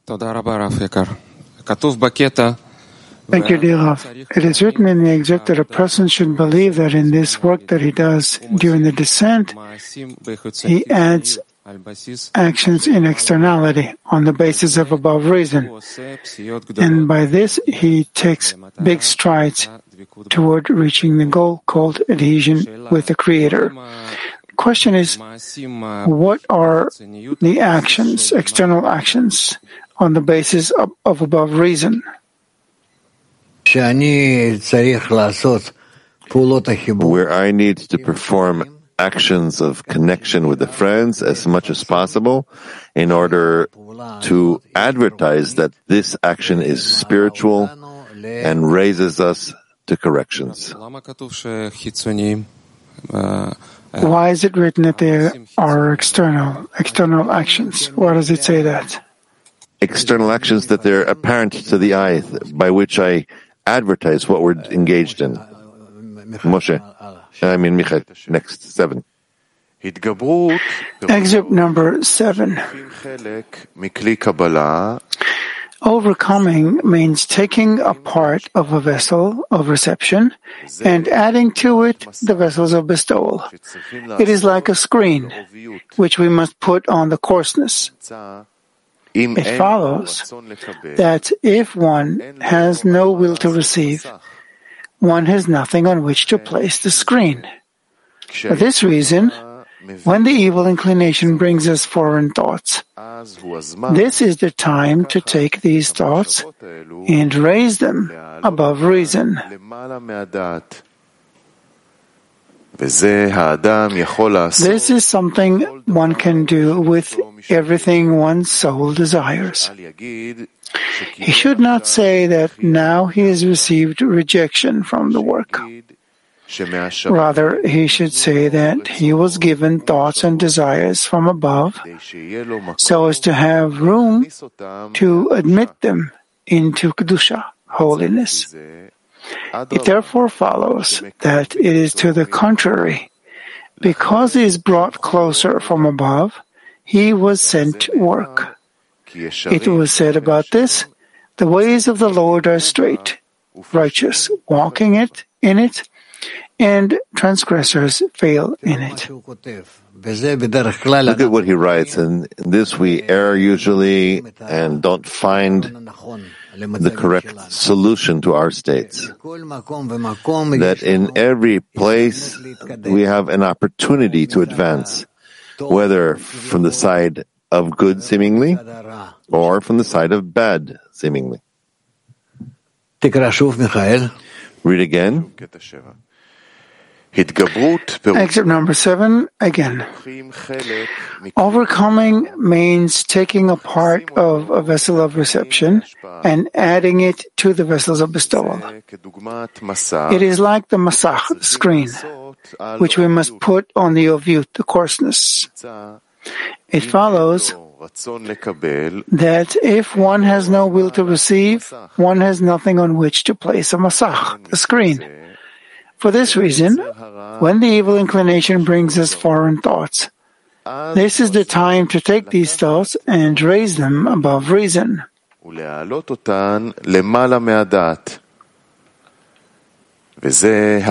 Thank you, dear Rav. It is written in the excerpt that a person should believe that in this work that he does during the descent, he adds actions in externality on the basis of above reason. And by this, he takes big strides toward reaching the goal called adhesion with the Creator. The question is, what are the actions, external actions, on the basis of, of above reason? Where I need to perform actions of connection with the friends as much as possible in order to advertise that this action is spiritual and raises us to corrections. Why is it written that there are external external actions? Why does it say that? External actions that they're apparent to the eye, by which I advertise what we're engaged in. Moshe, I mean Michael, next, seven. Excerpt number seven. Overcoming means taking a part of a vessel of reception and adding to it the vessels of bestowal. It is like a screen, which we must put on the coarseness. It follows that if one has no will to receive, one has nothing on which to place the screen. For this reason, when the evil inclination brings us foreign thoughts, this is the time to take these thoughts and raise them above reason. This is something one can do with everything one's soul desires. He should not say that now he has received rejection from the work. Rather, he should say that he was given thoughts and desires from above so as to have room to admit them into Kedusha, holiness. It therefore follows that it is to the contrary. Because he is brought closer from above, he was sent to work. It was said about this, the ways of the Lord are straight, righteous, walking it in it, and transgressors fail in it. Look at what he writes, and in this we err usually and don't find the correct solution to our states. That in every place we have an opportunity to advance, whether from the side of good seemingly or from the side of bad seemingly. Read again. Excerpt number seven, again. Overcoming means taking a part of a vessel of reception and adding it to the vessels of bestowal. It is like the masach, the screen, which we must put on the ovyut, the coarseness. It follows that if one has no will to receive, one has nothing on which to place a masach, the screen. For this reason, when the evil inclination brings us foreign thoughts, this is the time to take these thoughts and raise them above reason. This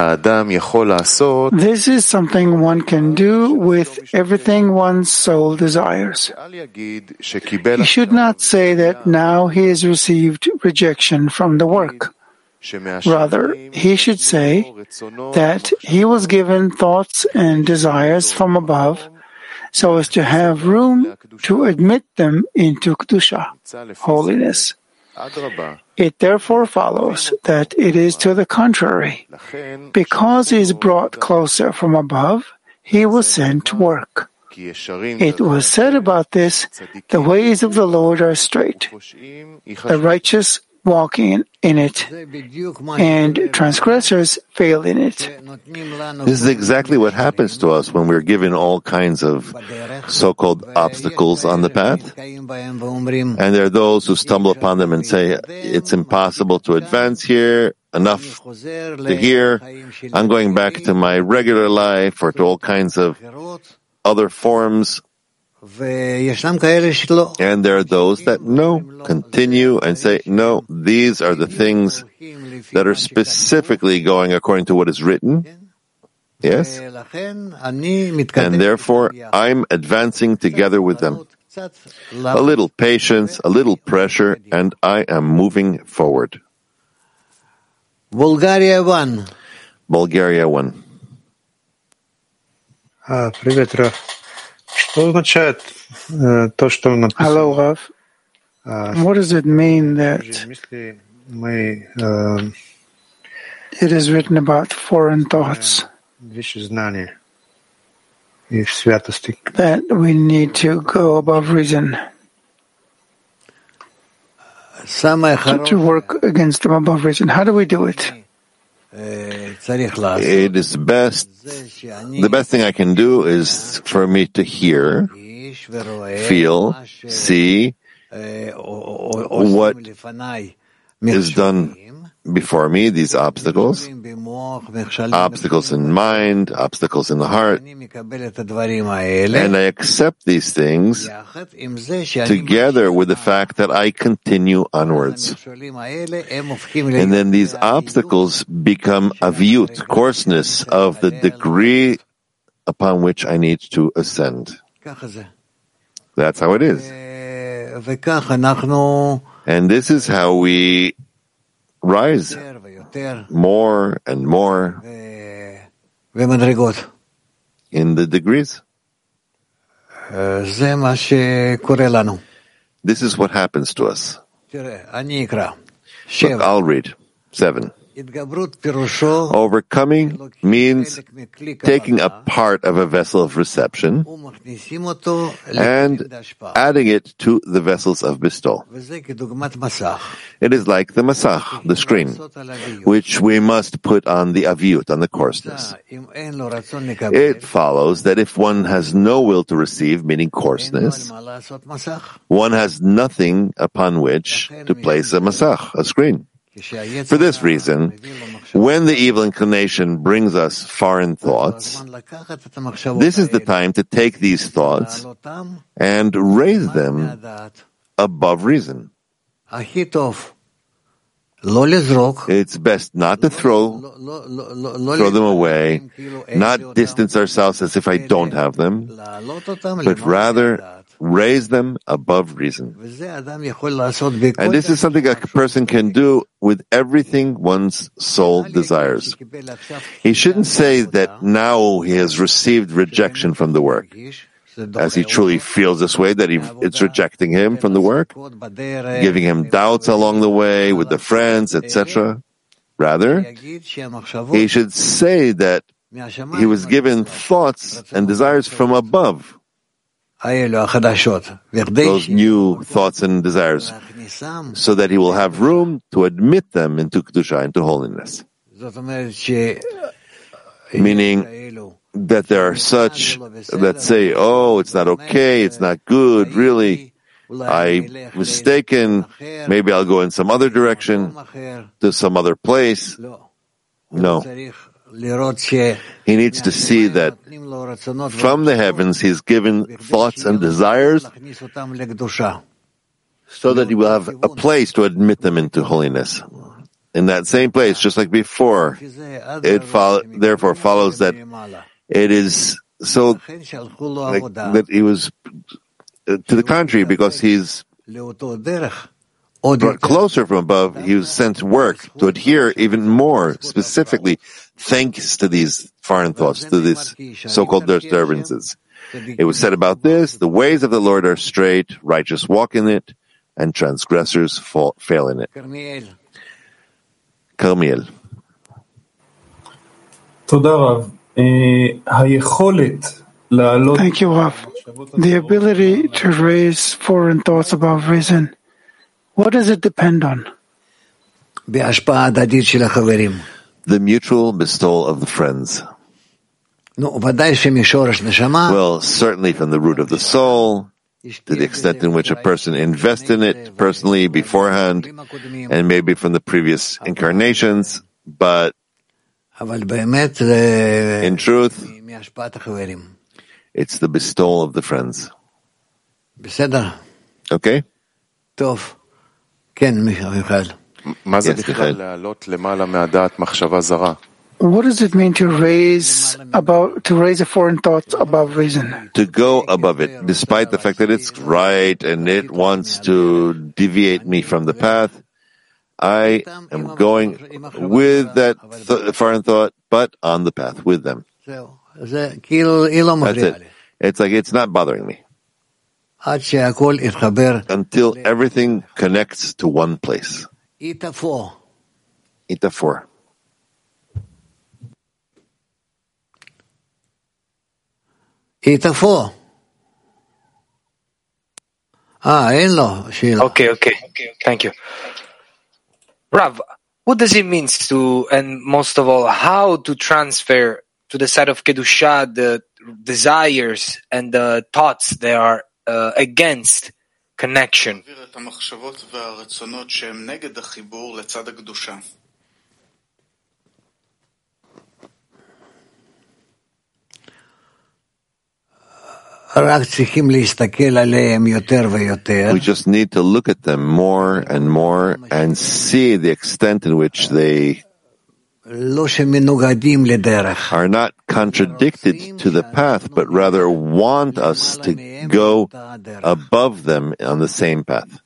is something one can do with everything one's soul desires. He should not say that now he has received rejection from the work. Rather, he should say that he was given thoughts and desires from above so as to have room to admit them into Kedusha, holiness. It therefore follows that it is to the contrary. Because he is brought closer from above, he was sent to work. It was said about this, the ways of the Lord are straight, the righteous walk in, in it, and transgressors fail in it. This is exactly what happens to us when we're given all kinds of so-called obstacles on the path. And there are those who stumble upon them and say, it's impossible to advance here, enough to here, I'm going back to my regular life or to all kinds of other forms. And there are those that no, continue and say, no, these are the things that are specifically going according to what is written. Yes? And therefore, I'm advancing together with them. A little patience, a little pressure, and I am moving forward. Bulgaria one. Bulgaria one. Привет, Раф. Что означает то, что написано? Hello, Rav. What does it mean that мы it is written about foreign thoughts? Высшее знание и святости. That we need to go above reason. To, to work against them above reason. How do we do it? It is best, the best thing I can do is for me to hear, feel, see what is done before me, these obstacles, obstacles in mind, obstacles in the heart, and I accept these things together with the fact that I continue onwards. And then these obstacles become avyut, coarseness of the degree upon which I need to ascend. That's how it is. And this is how we rise more and more in the degrees. This is what happens to us. Look, I'll read. Seven. Overcoming means taking a part of a vessel of reception and adding it to the vessels of bestowal. It is like the masach, the screen, which we must put on the avyut, on the coarseness. It follows that if one has no will to receive, meaning coarseness, one has nothing upon which to place a masach, a screen. For this reason, when the evil inclination brings us foreign thoughts, this is the time to take these thoughts and raise them above reason. It's best not to throw, throw them away, not distance ourselves as if I don't have them, but rather raise them above reason. And this is something a person can do with everything one's soul desires. He shouldn't say that now he has received rejection from the work, as he truly feels this way, that he, it's rejecting him from the work, giving him doubts along the way with the friends, et cetera. Rather, he should say that he was given thoughts and desires from above, those new thoughts and desires, so that he will have room to admit them into Kedusha, into holiness. Meaning that there are such that say, oh, it's not okay, it's not good, really, I mistaken, maybe I'll go in some other direction, to some other place. No. He needs to see that from the heavens he's given thoughts and desires so that he will have a place to admit them into holiness. In that same place, just like before, it follow, therefore follows that it is so like, that he was uh, to the contrary, because he's brought closer from above, he was sent to work to adhere even more specifically, thanks to these foreign thoughts, to these so-called disturbances. It was said about this, the ways of the Lord are straight, righteous walk in it, and transgressors fall, fail in it. Carmiel. Thank you, Rav. The ability to raise foreign thoughts above reason, what does it depend on? The mutual bestowal of the friends. Well, certainly from the root of the soul, to the extent in which a person invests in it personally beforehand, and maybe from the previous incarnations, but in truth, it's the bestowal of the friends. Okay? Tov. Ken, Michael. Yes, Michael. What does it mean to raise about to raise a foreign thought above reason? To go above it, despite the fact that it's right and it wants to deviate me from the path, I am going with that th- foreign thought, but on the path with them. That's it. It's like it's not bothering me. Until everything connects to one place. Ita four. Ita four. Ah, okay, okay, thank you. Rav, what does it mean to, and most of all, how to transfer to the side of Kedusha the desires and the thoughts that are uh, against connection? We just need to look at them more and more and see the extent in which they are not contradicted to the path, but rather want us to go above them on the same path.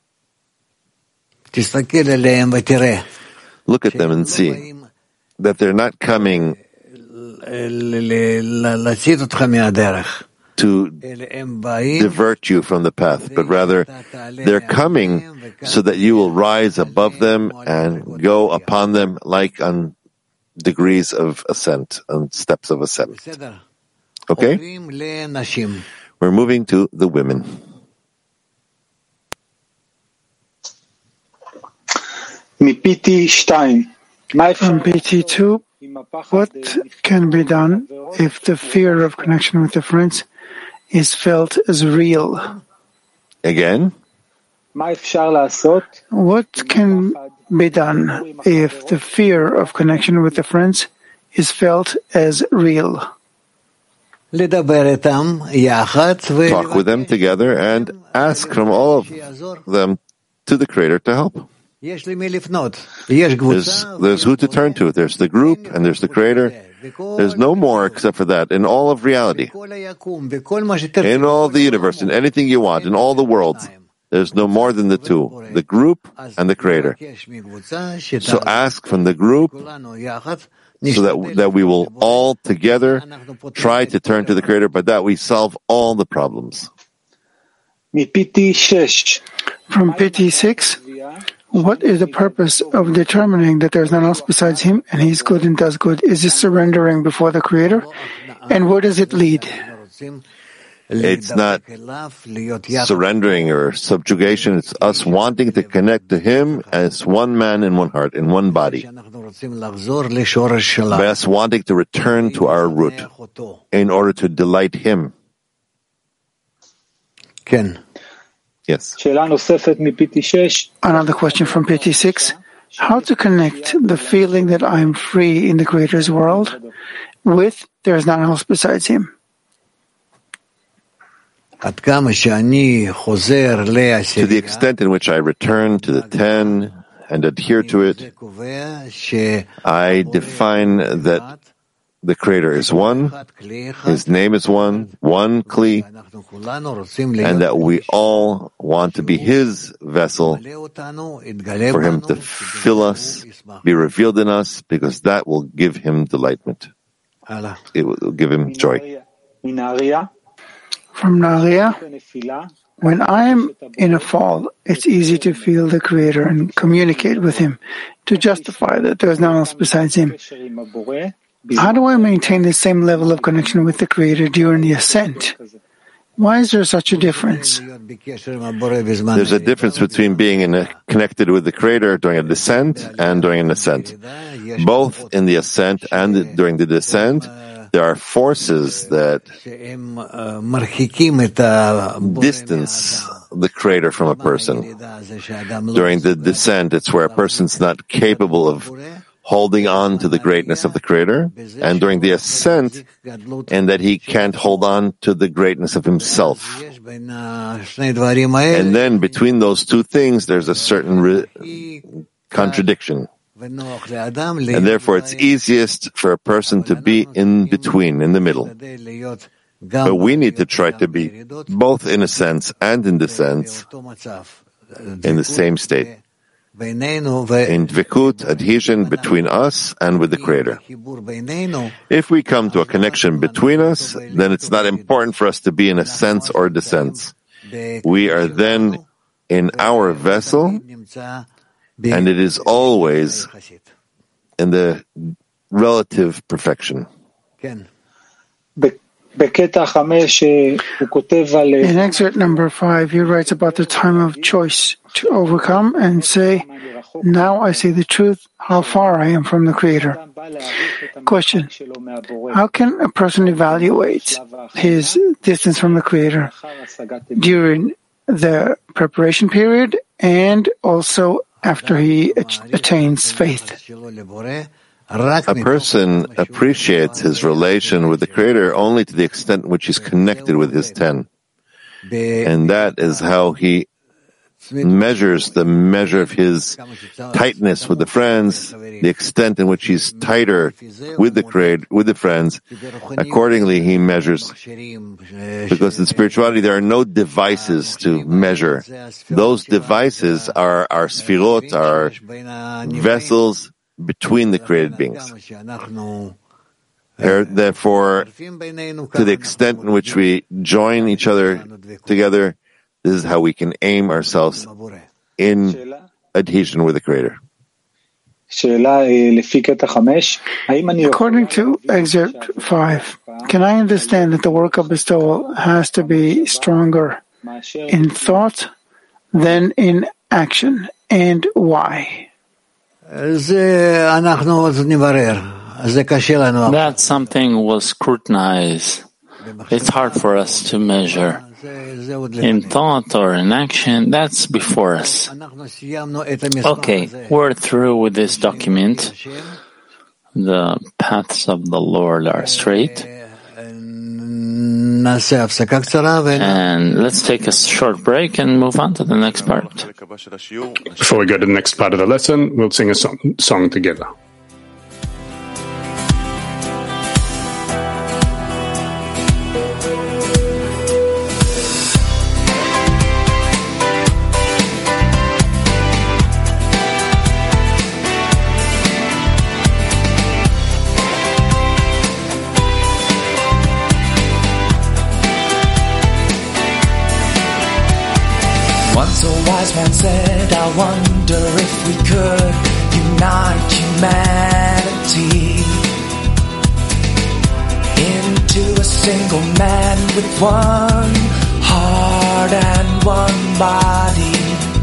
Look at them and see that they're not coming to divert you from the path, but rather they're coming so that you will rise above them and go upon them like on degrees of ascent, on steps of ascent. Okay? We're moving to the women. From P T two, what can be done if the fear of connection with the friends is felt as real? Again? What can be done if the fear of connection with the friends is felt as real? Talk with them together and ask from all of them to the Creator to help. There's, there's who to turn to. There's the group and there's the Creator. There's no more except for that in all of reality, in all the universe, in anything you want, in all the worlds. There's no more than the two, the group and the Creator. So ask from the group so that, that we will all together try to turn to the Creator, but that we solve all the problems. From P T six, what is the purpose of determining that there's none else besides Him and He's good and does good? Is it surrendering before the Creator? And where does it lead? It's not surrendering or subjugation. It's us wanting to connect to Him as one man in one heart, in one body. By us wanting to return to our root in order to delight Him. Ken. Yes. Another question from P T six. How to connect the feeling that I am free in the Creator's world with there is none else besides Him? To the extent in which I return to the ten and adhere to it, I define that the Creator is one, His name is one, one Kli, and that we all want to be His vessel for Him to fill us, be revealed in us, because that will give Him delightment. It will give Him joy. From Naria, when I am in a fall, it's easy to feel the Creator and communicate with Him, to justify that there is none else besides Him. How do I maintain the same level of connection with the Creator during the ascent? Why is there such a difference? There's a difference between being in a, connected with the Creator during a descent and during an ascent. Both in the ascent and during the descent, there are forces that distance the Creator from a person. During the descent, it's where a person's not capable of holding on to the greatness of the Creator, and during the ascent, and that he can't hold on to the greatness of himself. And then between those two things, there's a certain re- contradiction. And therefore, it's easiest for a person to be in between, in the middle. But we need to try to be both in ascents and in descents in the same state. in dvikut, adhesion between us and with the Creator. If we come to a connection between us, then it's not important for us to be in ascents or descents. We are then in our vessel, and it is always in the relative perfection. In excerpt number five, he writes about the time of choice to overcome and say, now I see the truth, how far I am from the Creator. Question: how can a person evaluate his distance from the Creator during the preparation period and also after he attains faith? A person appreciates his relation with the Creator only to the extent in which he's connected with his ten. And that is how he measures the measure of his tightness with the friends, the extent in which he's tighter with the Creator, with the friends. Accordingly, he measures. Because in spirituality, there are no devices to measure. Those devices are our sfirot, our vessels between the created beings. Therefore, to the extent in which we join each other together, this is how we can aim ourselves in adhesion with the Creator. According to excerpt five, can I understand that the work of bestowal has to be stronger in thought than in action, and why? That something we'll scrutinize. It's hard for us to measure. In thought or in action, that's before us. Okay, we're through with this document. The paths of the Lord are straight. And let's take a short break and move on to the next part. Before we go to the next part of the lesson, we'll sing a song, song together. Once a wise man said, I wonder if we could unite humanity into a single man with one heart and one body.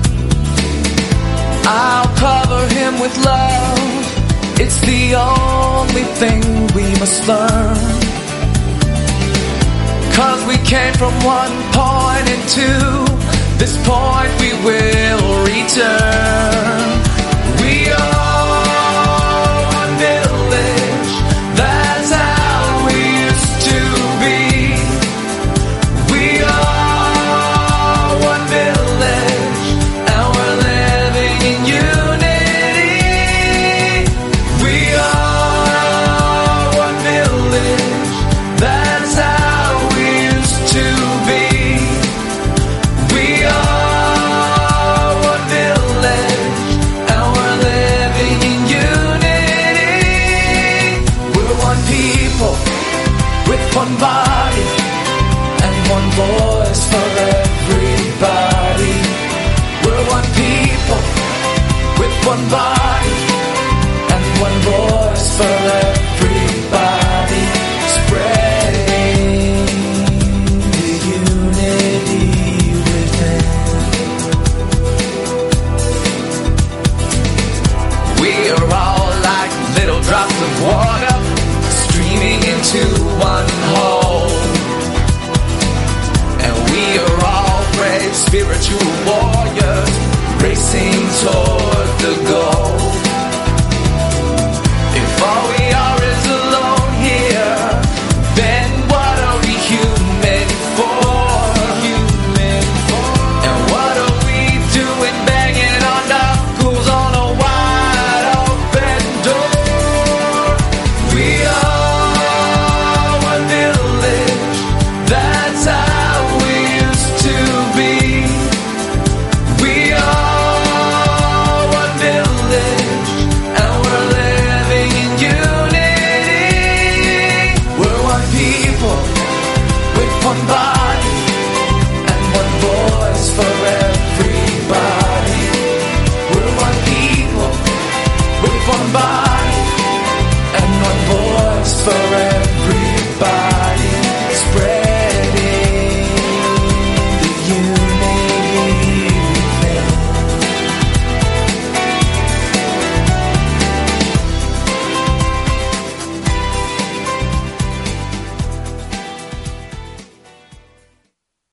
I'll cover him with love. It's the only thing we must learn. 'Cause we came from one point into this point we will return. We are one village, that's how we used to be. We are one village, and we're living in unity. We are one village, that's how we used to be. One body and one voice for everybody. We're one people with one body and one voice for everybody. Spreading the unity within. We are all like little drops of water streaming into one whole, and we are all brave spiritual warriors racing toward the goal.